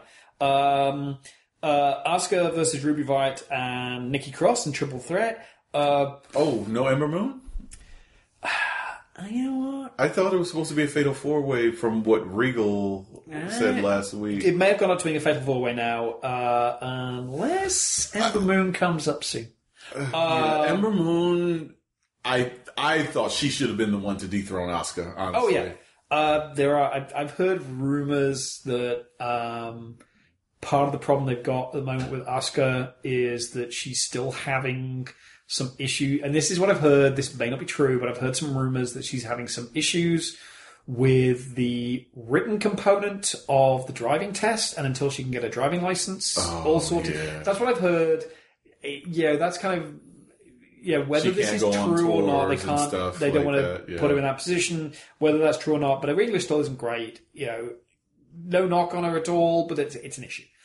Asuka versus Ruby Riott and Nikki Cross in triple threat. No Ember Moon? You know what? I thought it was supposed to be a Fatal 4-Way from what Regal said last week. It may have gone up to being a Fatal 4-Way now, unless Ember Moon comes up soon. Ember Moon, I thought she should have been the one to dethrone Asuka, honestly. Oh, yeah. I've heard rumours that part of the problem they've got at the moment with Asuka is that she's still having some issue, and this is what I've heard. This may not be true, but I've heard some rumors that she's having some issues with the written component of the driving test, and until she can get a driving license, all sorted. Yeah. That's what I've heard. Yeah, that's kind of whether this is true or not, they can't. They don't want to put her in that position. Whether that's true or not, but a regular still isn't great. no knock on her at all, but it's an issue.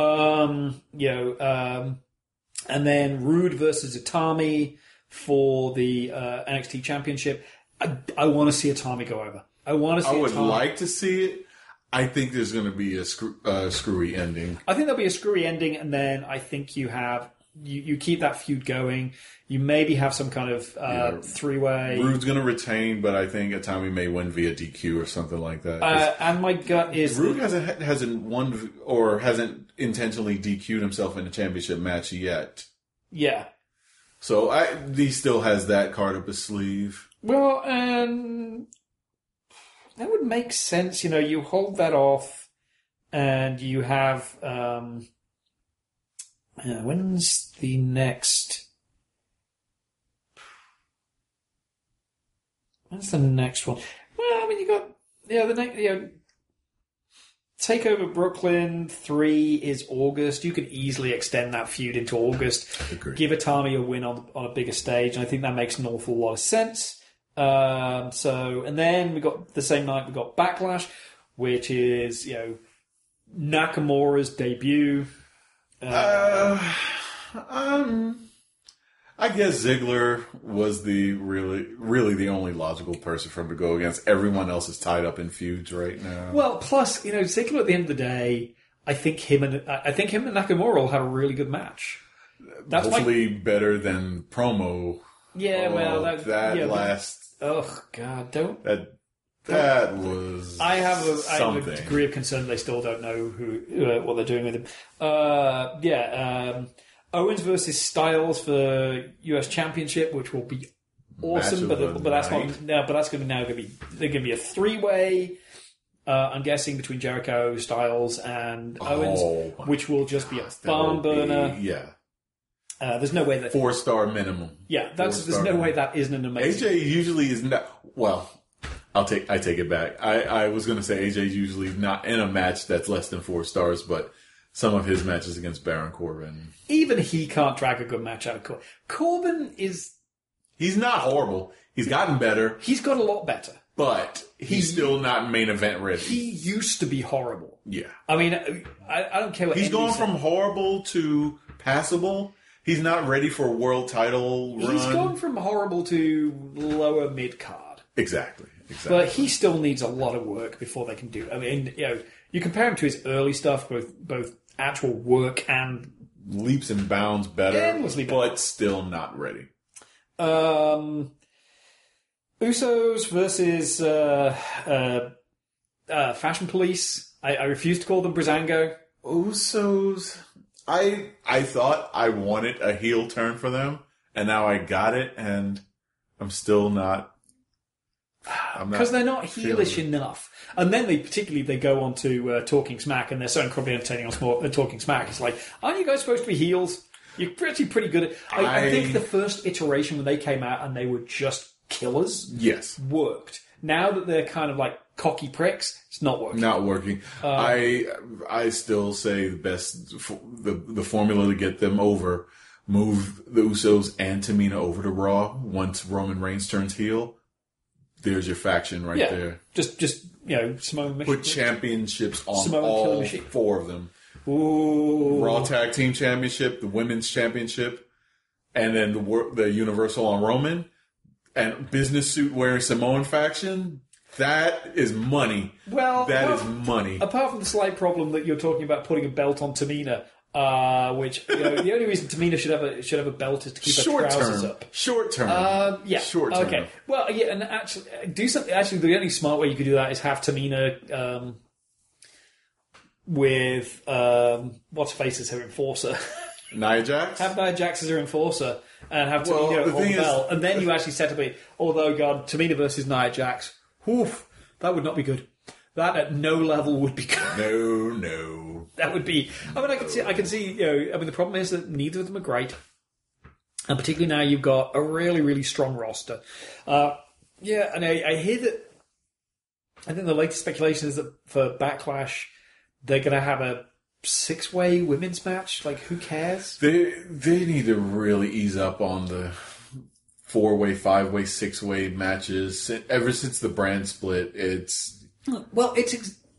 And then Rude versus Utami for the NXT Championship. I want to see Utami go over. I would like to see it. I think there's going to be a screwy ending. I think there'll be a screwy ending, and then I think you have you keep that feud going. You maybe have some kind of three-way. Rude's going to retain, but I think Utami may win via DQ or something like that. And my gut is Rude hasn't won or hasn't intentionally DQ'd himself in a championship match yet. Yeah. So he still has that card up his sleeve. Well, that would make sense. You hold that off, and you have. When's the next? When's the next one? Well, I mean, you got the next. Takeover Brooklyn 3 is August. You could easily extend that feud into August. Agreed. Give Utami a win on a bigger stage, and I think that makes an awful lot of sense. And then we got the same night we got Backlash, which is Nakamura's debut. I guess Ziggler was the really the only logical person for him to go against. Everyone else is tied up in feuds right now. Well, plus Ziggler at the end of the day, I think him and Nakamura will have a really good match. That's hopefully better than promo. Yeah, last. Oh God! Don't that was. I have a degree of concern they still don't know what they're doing with him. Owens versus Styles for US Championship, which will be awesome. But that's not. No, but that's going to be they're going to be a three-way. I'm guessing between Jericho, Styles, and Owens, which will just be a barn burner. There's no way that 4-star minimum. Yeah, there's no way that isn't an amazing. AJ usually is not. Well, I take it back. I was going to say AJ usually not in a match that's less than 4 stars, but some of his matches against Baron Corbin, even he can't drag a good match out of Corbin. Corbin is. He's not horrible. He's gotten better. He's got a lot better. But he's still not main event ready. He used to be horrible. Yeah. I mean, I don't care what he's gone from horrible to passable. He's not ready for a world title run. He's gone from horrible to lower mid-card. Exactly. But he still needs a lot of work before they can do it. I mean, you compare him to his early stuff, both actual work and... leaps and bounds better, endlessly better. But still not ready. Usos versus Fashion Police. I refuse to call them Breezango. Usos... I thought I wanted a heel turn for them, and now I got it, and I'm still not. Because they're not heelish enough. And then they go on to Talking Smack, and they're so incredibly entertaining on Talking Smack. It's like, aren't you guys supposed to be heels? You're pretty good at. I think the first iteration when they came out and they were just killers. Yes, worked. Now that they're kind of like cocky pricks, it's not working. Not working. I still say the best, the formula to get them over, move the Usos and Tamina over to Raw once Roman Reigns turns heel. There's your faction right there. Just Samoan put championships on all 4 of them. Ooh. Raw Tag Team Championship, the Women's Championship, and then the Universal on Roman. And business suit wearing Samoan faction, that is money. Well, that is money. Apart from the slight problem that you're talking about putting a belt on Tamina, which the only reason Tamina should have a belt is to keep her trousers up. Short term. Yeah. Short term. Okay. Well, yeah, and actually do something. Actually, the only smart way you could do that is have Tamina with what's her face as her enforcer. Nia Jax? Have Nia Jax as her enforcer and have Tamina hold the belt. And then you actually set up although, God, Tamina versus Nia Jax, that would not be good. That at no level would be good. No. That would be... I mean, I can see, the problem is that neither of them are great. And particularly now you've got a really, really strong roster. And I hear that... I think the latest speculation is that for Backlash, they're going to have a 6-way women's match. Like, who cares? They need to really ease up on the 4-way, 5-way, 6-way matches. Ever since the brand split, it's... Well,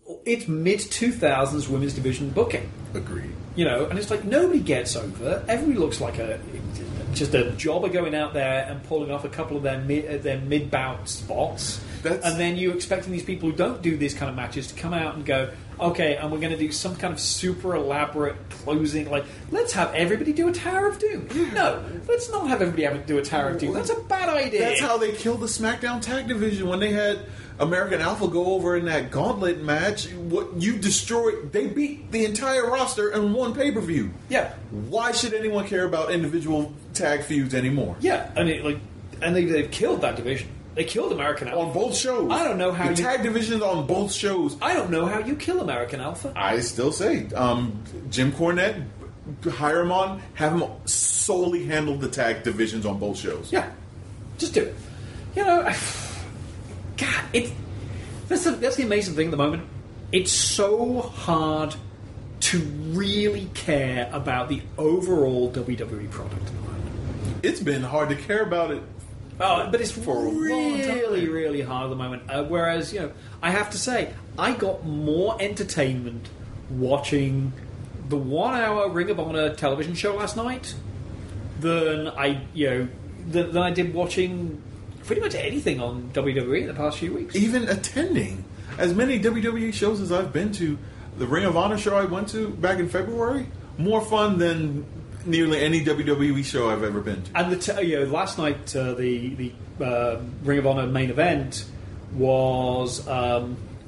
it's mid-2000s women's division booking. Agreed. You know, and it's like nobody gets over. Everybody looks like just a jobber going out there and pulling off a couple of their mid-bout spots. And then you're expecting these people who don't do these kind of matches to come out and go, okay, and we're going to do some kind of super elaborate closing. Like, let's have everybody do a Tower of Doom. No, let's not have everybody do a Tower of Doom. That's a bad idea. That's how they killed the SmackDown Tag Division when they had American Alpha go over in that gauntlet match. What you destroyed, they beat the entire roster in one pay-per-view. Yeah. Why should anyone care about individual tag feuds anymore? Yeah, and they've killed that division. They killed American Alpha on both shows. I don't know how the tag divisions on both shows. I don't know how you kill American Alpha. I still say Jim Cornette, hire him on, have him solely handle the tag divisions on both shows. Yeah, just do it. You know, God, that's the amazing thing at the moment. It's so hard to really care about the overall WWE product at the moment. It's been hard to care about it. Oh, but it's for really, really hard at the moment. Whereas, you know, I have to say, I got more entertainment watching the 1 hour Ring of Honor television show last night than I did watching pretty much anything on WWE in the past few weeks. Even attending as many WWE shows as I've been to, the Ring of Honor show I went to back in February, more fun than nearly any WWE show I've ever been to. And last night the Ring of Honor main event was a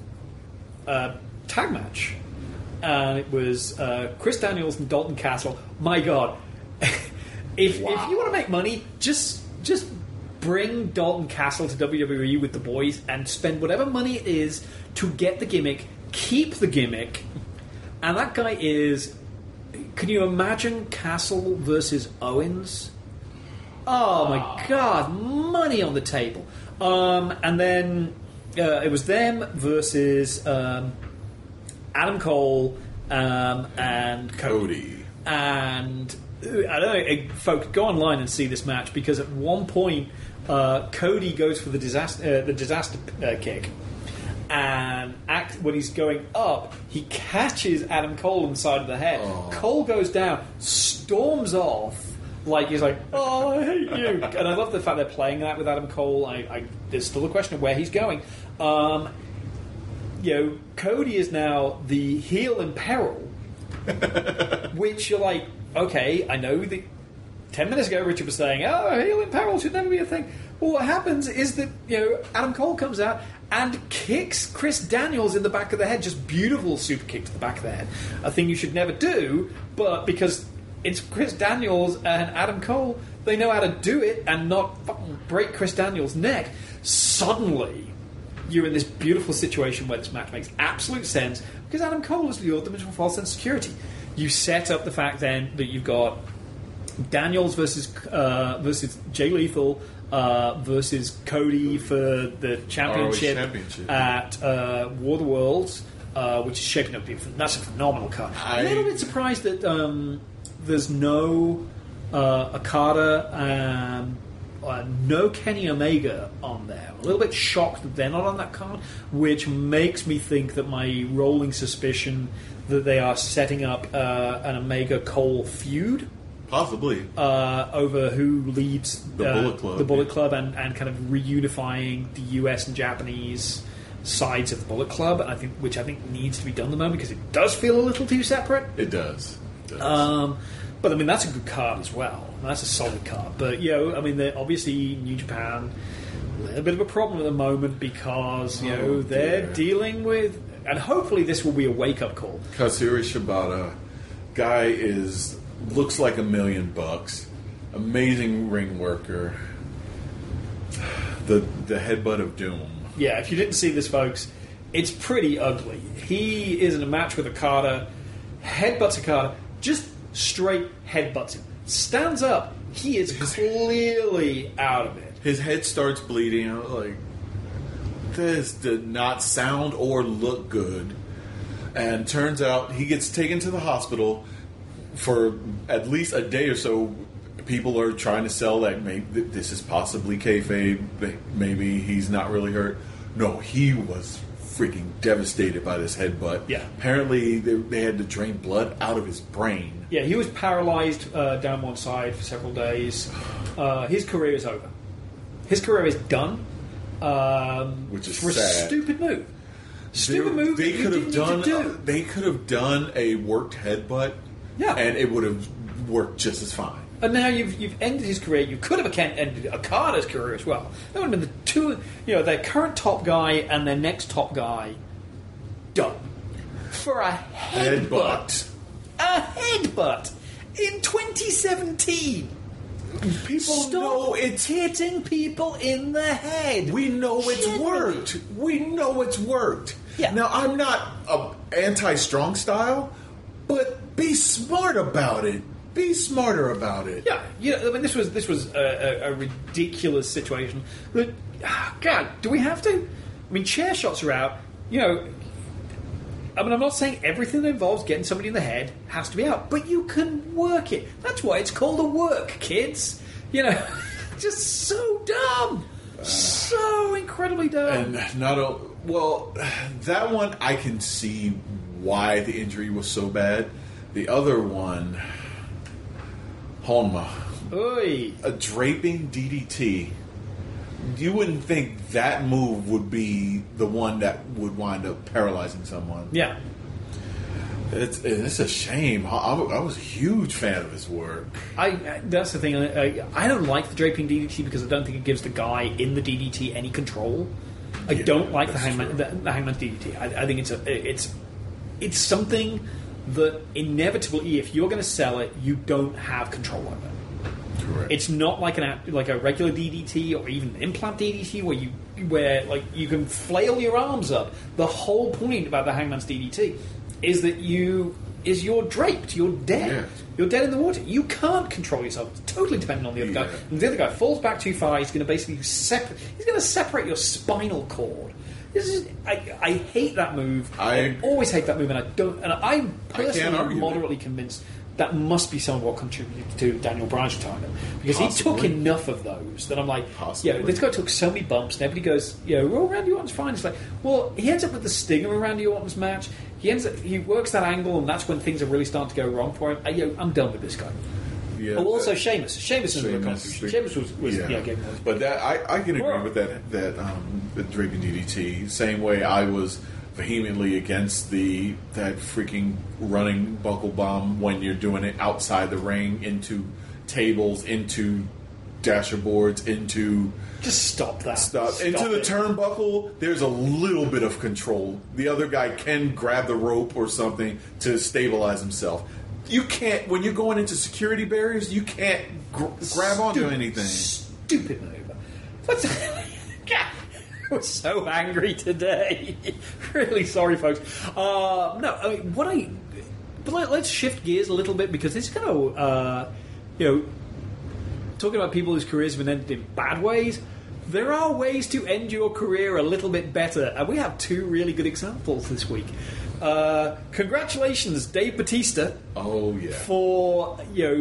tag match, and it was Chris Daniels and Dalton Castle. My God, if you want to make money, just bring Dalton Castle to WWE with the boys and spend whatever money it is to get the gimmick, keep the gimmick, and that guy is. Can you imagine Castle versus Owens? Oh my God, money on the table. And then it was them versus Adam Cole and Cody. And I don't know, folks, go online and see this match because at one point Cody goes for the disaster kick. And when he's going up, he catches Adam Cole on the side of the head. Oh. Cole goes down, storms off, like he's like, "Oh, I hate you!" And I love the fact they're playing that with Adam Cole. There's still a question of where he's going. Cody is now the heel in peril, which you're like, okay, I know that 10 minutes ago Richard was saying, "Oh, heel in peril should never be a thing." Well, what happens is that Adam Cole comes out and kicks Chris Daniels in the back of the head. Just beautiful super kick to the back of the head. A thing you should never do, but because it's Chris Daniels and Adam Cole, they know how to do it and not fucking break Chris Daniels' neck. Suddenly, you're in this beautiful situation where this match makes absolute sense because Adam Cole has lured them into a false sense of security. You set up the fact then that you've got Daniels versus Jay Lethal versus Cody for the championship at War of the Worlds, which is shaping up to be that's a phenomenal card. I'm a little bit surprised that there's no Okada, no Kenny Omega on there. A little bit shocked that they're not on that card, which makes me think that my rolling suspicion that they are setting up an Omega Cole feud. Possibly. Over who leads the Bullet Club. The Bullet Club and kind of reunifying the US and Japanese sides of the Bullet Club, which I think needs to be done at the moment because it does feel a little too separate. It does. But I mean, that's a good card as well. That's a solid card. But, obviously New Japan, a little bit of a problem at the moment because, they're dealing with... And hopefully this will be a wake-up call. Katsuyori Shibata, guy looks like $1 million. Amazing ring worker. The headbutt of doom. Yeah, if you didn't see this, folks, it's pretty ugly. He is in a match with Okada, headbutts Okada, just straight headbutts him. Stands up. He is clearly out of it. His head starts bleeding. I was like, this did not sound or look good. And turns out he gets taken to the hospital. For at least a day or so, people are trying to sell that maybe this is possibly kayfabe. Maybe he's not really hurt. No, he was freaking devastated by this headbutt. Yeah. Apparently, they had to drain blood out of his brain. Yeah, he was paralyzed down one side for several days. His career is over. His career is done. Which is for sad. a stupid move. Stupid move. They that you could have didn't need to done. do. They could have done a worked headbutt. Yeah. And it would have worked just as fine. And now you've ended his career. You could have ended Okada's career as well. That would have been the two, their current top guy and their next top guy done for a headbutt. A headbutt in 2017. People know it's hitting people in the head. We know it's Generally. worked. We know it's worked. Yeah. Now, I'm not anti-strong style, but be smart about it. Be smarter about it. Yeah. I mean, this was a ridiculous situation. But, God, do we have to? I mean, chair shots are out. I mean, I'm not saying everything that involves getting somebody in the head has to be out, but you can work it. That's why it's called a work, kids. Just so dumb. So incredibly dumb. And that one, I can see why the injury was so bad. The other one, Honma, Oy. a draping DDT. You wouldn't think that move would be the one that would wind up paralyzing someone. Yeah. It's a shame. I was a huge fan of his work. That's the thing. I don't like the draping DDT because I don't think it gives the guy in the DDT any control. I don't like the Hangman DDT. I think it's something that inevitably, if you're going to sell it, you don't have control over it. Correct. It's not like a regular DDT or even an implant DDT where you can flail your arms up. The whole point about the Hangman's DDT is that you're draped, you're dead. Yeah. You're dead in the water. You can't control yourself. It's totally dependent on the other guy. And the other guy falls back too far, he's going to basically separate your spinal cord. I hate that move. I always hate that move, and I'm personally moderately convinced that must be some of what contributed to Daniel Bryan's retirement, because he took enough of those that I'm like, this guy took so many bumps, and everybody goes, Randy Orton's fine. It's like, well, he ends up with the stinger of Randy Orton's match. He works that angle, and that's when things are really starting to go wrong for him. I'm done with this guy. Yeah, also Sheamus. Sheamus was game. But that I can agree with that the draping DDT. Same way I was vehemently against that freaking running buckle bomb when you're doing it outside the ring, into tables, into dasher boards, into... Just stop that. Into the turnbuckle, there's a little bit of control. The other guy can grab the rope or something to stabilize himself. You can't... When you're going into security barriers, you can't grab onto anything. Stupid move. I'm so angry today. Really sorry, folks. Let's shift gears a little bit, because this is kind of, talking about people whose careers have been ended in bad ways. There are ways to end your career a little bit better, and we have two really good examples this week. Congratulations, Dave Bautista. Oh yeah. For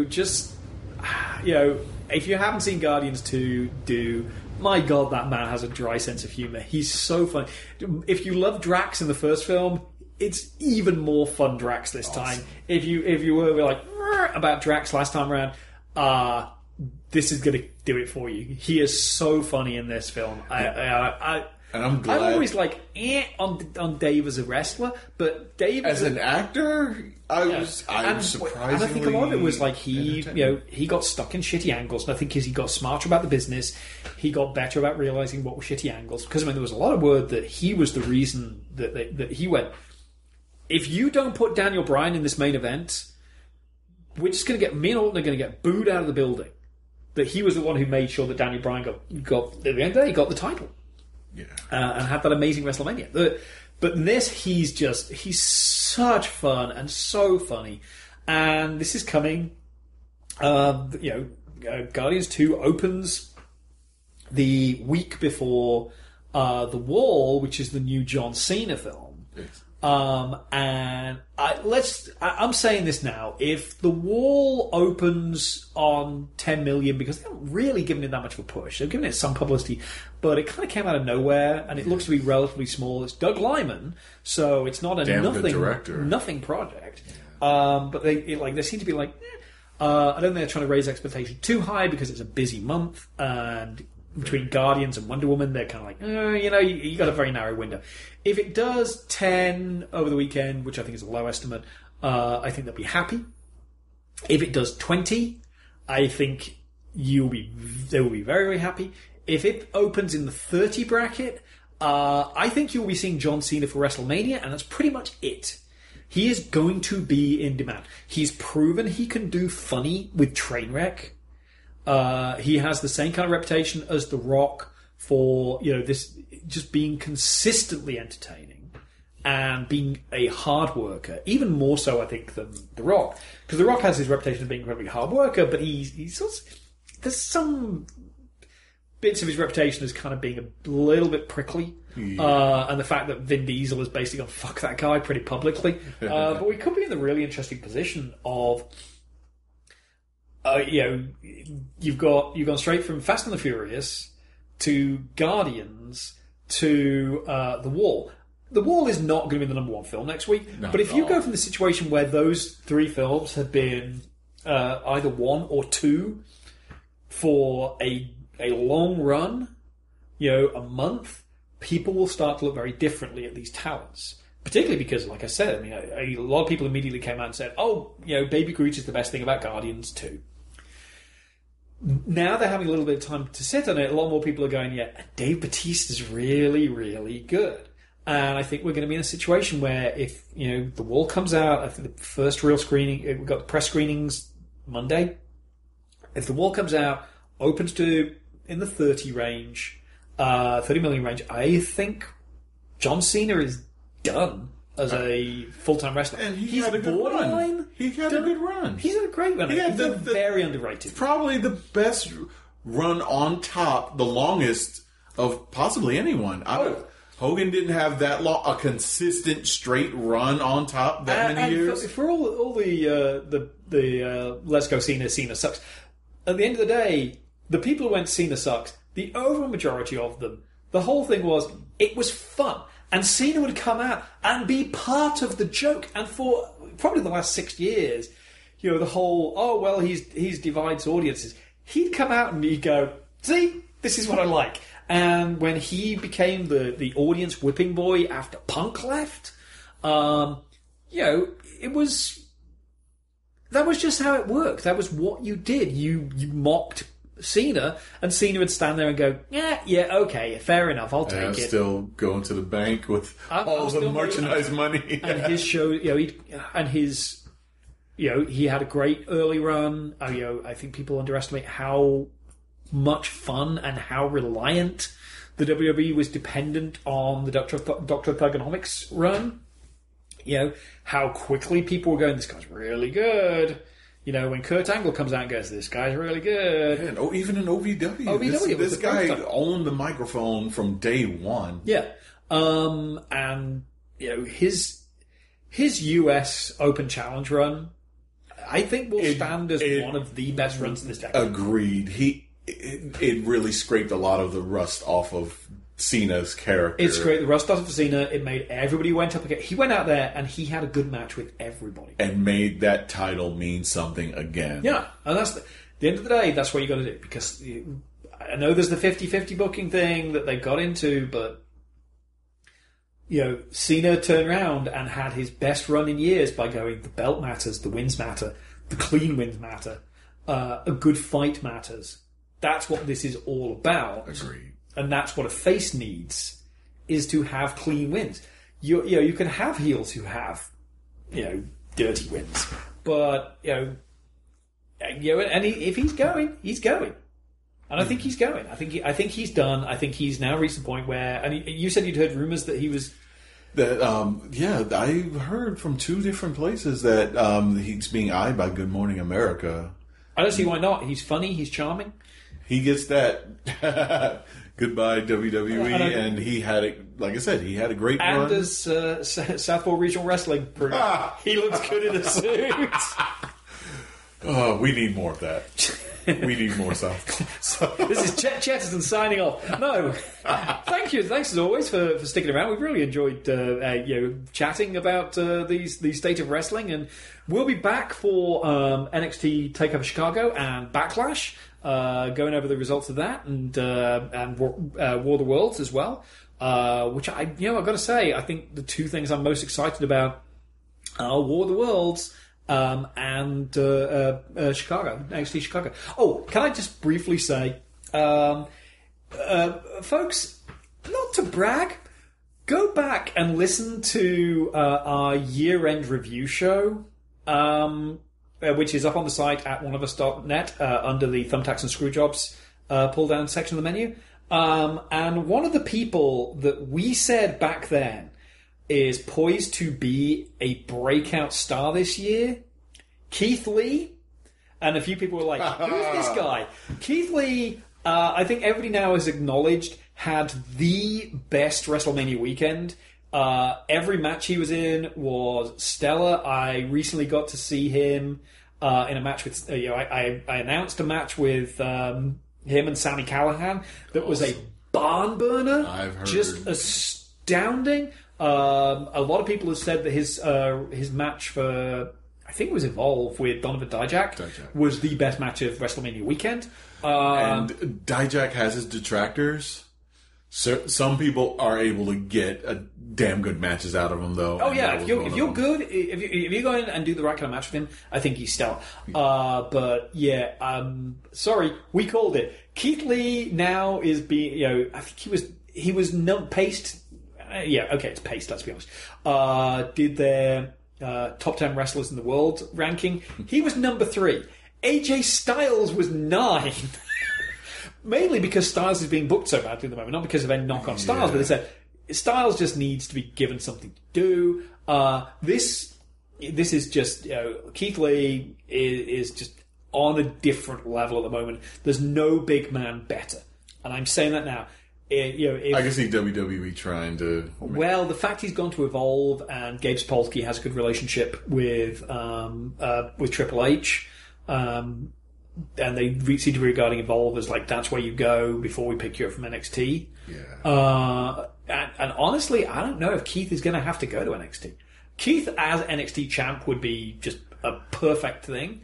if you haven't seen Guardians 2, do. My God, that man has a dry sense of humour. He's so funny. If you love Drax in the first film, it's even more fun Drax this time. If you were like about Drax last time around, this is going to do it for you. He is so funny in this film. And I'm glad. I'm always like on Dave as a wrestler, but Dave as an actor, I'm surprisingly. And I think a lot of it was like he got stuck in shitty angles, and I think as he got smarter about the business, he got better about realizing what were shitty angles. Because there was a lot of word that he was the reason that he went. If you don't put Daniel Bryan in this main event, we're just going to get me and Orton are going to get booed out of the building. That he was the one who made sure that Daniel Bryan got at the end of the day, he got the title. Yeah. And had that amazing WrestleMania. But in this, he's such fun and so funny. And this is coming. Guardians 2 opens the week before The Wall, which is the new John Cena film. Yes. And I'm saying this now. If the wall opens on 10 million, because they haven't really given it that much of a push, they've given it some publicity, but it kind of came out of nowhere, and it looks to be relatively small. It's Doug Liman, so it's not a nothing project. But they seem to be like, I don't think they're trying to raise expectations too high because it's a busy month, and between Guardians and Wonder Woman, they're kind of like, you got a very narrow window. If it does 10 over the weekend, which I think is a low estimate, I think they'll be happy. If it does 20, I think they will be very, very happy. If it opens in the 30 bracket, I think you'll be seeing John Cena for WrestleMania, and that's pretty much it. He is going to be in demand. He's proven he can do funny with Trainwreck. He has the same kind of reputation as The Rock for, this just being consistently entertaining and being a hard worker. Even more so, I think, than The Rock. Because The Rock has his reputation of being a incredibly hard worker, but he's sort of, there's some bits of his reputation as kind of being a little bit prickly. Yeah. And the fact that Vin Diesel is basically going to fuck that guy pretty publicly. But we could be in the really interesting position of, you've gone straight from Fast and the Furious to Guardians to The Wall. The Wall is not going to be the number one film next week. But if you go from the situation where those three films have been either one or two for a long run, a month, people will start to look very differently at these talents. Particularly because, like I said, a lot of people immediately came out and said, Baby Groot is the best thing about Guardians 2. Now they're having a little bit of time to sit on it. A lot more people are going, Dave Bautista's really, really good. And I think we're going to be in a situation where if, The Wall comes out, I think the first real screening, we've got the press screenings Monday. If The Wall comes out, opens to in the 30 range, 30 million range, I think John Cena is done as a full-time wrestler. And he's had a good run. He had a good run. He's had a great run. He's very underrated. Probably the best run on top, the longest of possibly anyone. Hogan didn't have that long, a consistent straight run on top many years. For all the let's go Cena sucks. At the end of the day, the people who went Cena sucks, the overall majority of them, the whole thing was, it was fun. And Cena would come out and be part of the joke. And for probably the last 6 years, the whole, he's divides audiences. He'd come out and he'd go, see, this is what I like. And when he became the audience whipping boy after Punk left, it was... That was just how it worked. That was what you did. You mocked Cena, and Cena would stand there and go, okay, fair enough, I'll take it. Still going to the bank with all the merchandise money. And his show, he had a great early run. I think people underestimate how much fun and how reliant the WWE was dependent on the Dr. Thugonomics run. How quickly people were going, this guy's really good. When Kurt Angle comes out and goes, this guy's really good. And even in OVW. This guy owned the microphone from day one. Yeah. And, his US Open Challenge run, I think will stand as one of the best runs in this decade. Agreed. It really scraped a lot of the rust off of Cena's character. It scraped the rust off of Cena. It made everybody who went up again. He went out there and he had a good match with everybody. And made that title mean something again. Yeah. And that's the end of the day, that's what you got to do. Because I know there's the 50-50 booking thing that they got into, but Cena turned around and had his best run in years by going, the belt matters, the wins matter, the clean wins matter, a good fight matters. That's what this is all about. Agreed. And that's what a face needs, is to have clean wins. You can have heels who have, dirty wins. But, and if he's going, he's going. And I think he's going. I think he's done. I think he's now reached the point where, and you said you'd heard rumors that he was... I heard from 2 different places that he's being eyed by Good Morning America. I don't see why not. He's funny, he's charming. He gets that Goodbye WWE, and he had it. Like I said, he had a great run. And as Southpaw Regional Wrestling proved, he looks good in a suit. Oh, we need more of that. We need more Southpaw. This is Chet Chetterton signing off. No, thank you. Thanks as always for sticking around. We've really enjoyed chatting about the state of wrestling, and we'll be back for NXT Takeover Chicago and Backlash, going over the results of that, and War of the Worlds as well. Which I've got to say, I think the two things I'm most excited about are War of the Worlds. And Chicago, NXT Chicago. Oh, can I just briefly say, folks, not to brag, go back and listen to our year-end review show, which is up on the site at oneofus.net under the Thumbtacks and Screwjobs pull-down section of the menu. And one of the people that we said back then is poised to be a breakout star this year, Keith Lee. And a few people were like, who's this guy? Keith Lee, I think everybody now has acknowledged, had the best WrestleMania weekend. Every match he was in was stellar. I recently got to see him in a match with, I announced a match with him and Sami Callihan that was a barn burner. I've heard. Just astounding. A lot of people have said that his match for, I think it was Evolve with Donovan Dijak was the best match of WrestleMania weekend. And Dijak has his detractors. So, some people are able to get damn good matches out of him, though. Oh yeah, if you're good, if you go in and do the right kind of match with him, I think he's stellar. But yeah, sorry, we called it. Keith Lee now is being, I think he was paced. Yeah, okay, it's paced, let's be honest. Did their top 10 wrestlers in the world ranking. He was number 3. AJ Styles was 9. Mainly because Styles is being booked so badly at the moment, not because of any knock on Styles, but they said Styles just needs to be given something to do. This is just, Keith Lee is just on a different level at the moment. There's no big man better. And I'm saying that now. I can see WWE trying to. Well, the fact he's gone to Evolve and Gabe Sapolsky has a good relationship with Triple H, and they seem to be regarding Evolve as like that's where you go before we pick you up from NXT. Yeah. And honestly, I don't know if Keith is going to have to go to NXT. Keith as NXT champ would be just a perfect thing,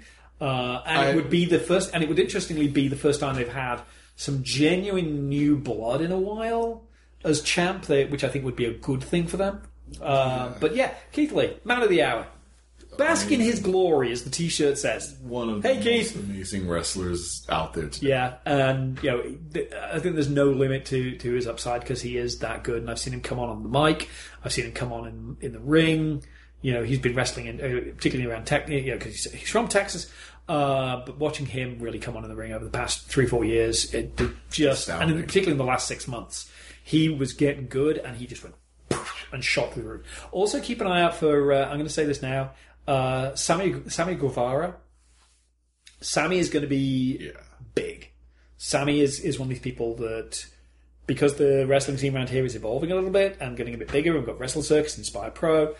it would be the first, and it would interestingly be the first time they've had some genuine new blood in a while as champ, which I think would be a good thing for them. But yeah, Keith Lee, man of the hour. Bask in his glory, as the T-shirt says. One of the most amazing wrestlers out there today. Yeah, and I think there's no limit to his upside because he is that good. And I've seen him come on the mic. I've seen him come on in the ring. He's been wrestling particularly around Texas, because he's from Texas. But watching him really come on in the ring over the past 3-4 years, it just, and particularly in the last 6 months, he was getting good, and he just went and shot through the roof. Also, keep an eye out for, I'm going to say this now, Sammy Guevara. Sammy is going to be big. Sammy is one of these people that, because the wrestling team around here is evolving a little bit and getting a bit bigger, we've got Wrestle Circus, Inspire Pro,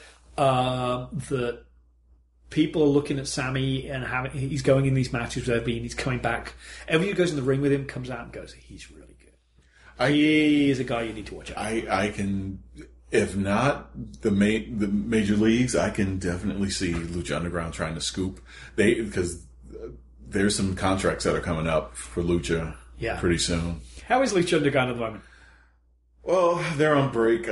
that people are looking at Sammy and he's going in these matches with Bean, he's coming back. Everybody who goes in the ring with him comes out and goes, he's really good. He is a guy you need to watch out. I can, if not the major leagues, I can definitely see Lucha Underground trying to scoop. Because there's some contracts that are coming up for Lucha pretty soon. How is Lucha Underground at the moment? Well, they're on break.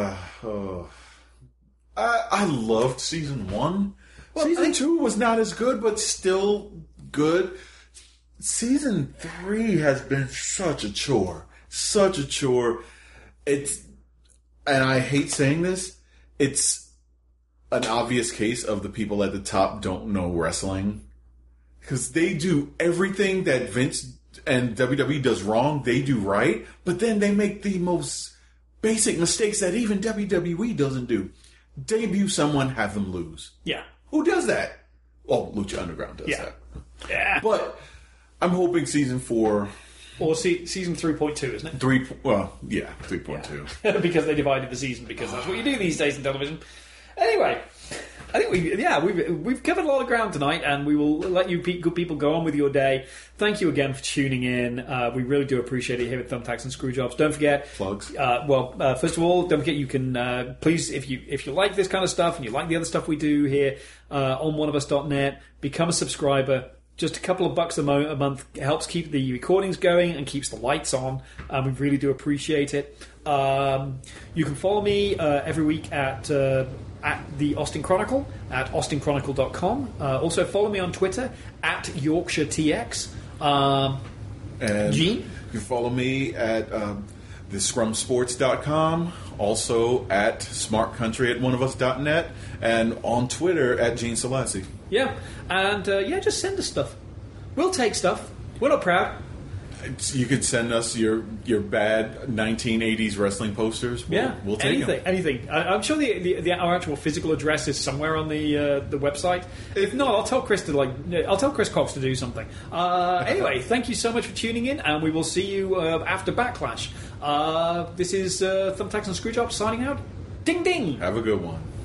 I loved season 1. Well, season 2 was not as good, but still good. Season 3 has been such a chore. Such a chore. And I hate saying this, it's an obvious case of the people at the top don't know wrestling. Because they do everything that Vince and WWE does wrong, they do right. But then they make the most basic mistakes that even WWE doesn't do. Debut someone, have them lose. Yeah. Who does that? Well, Lucha Underground does that. Yeah. But I'm hoping season 4 Or season 3.2, isn't it? 3.2. Because they divided the season, because that's what you do these days in television. Anyway, I think we've covered a lot of ground tonight, and we will let you good people go on with your day. Thank you again for tuning in. We really do appreciate it here at Thumbtacks and Screwjobs. Don't forget Plugs. First of all, don't forget you can please, if you like this kind of stuff and you like the other stuff we do here on oneofus.net, become a subscriber. Just a couple of bucks a month helps keep the recordings going and keeps the lights on. We really do appreciate it. You can follow me every week at the Austin Chronicle, at austinchronicle.com. Also follow me on Twitter, at YorkshireTX. And Gene? you can follow me at thescrumsports.com, also at smartcountry at oneofus.net, and on Twitter at Gene Selassie. Yeah, and just send us stuff. We'll take stuff. We're not proud. You could send us your bad 1980s wrestling posters. We'll take them. Anything. I'm sure our actual physical address is somewhere on the website. If not, I'll tell Chris Cox to do something. Anyway, thank you so much for tuning in, and we will see you after Backlash. This is Thumbtacks and Screwjobs signing out. Ding ding. Have a good one.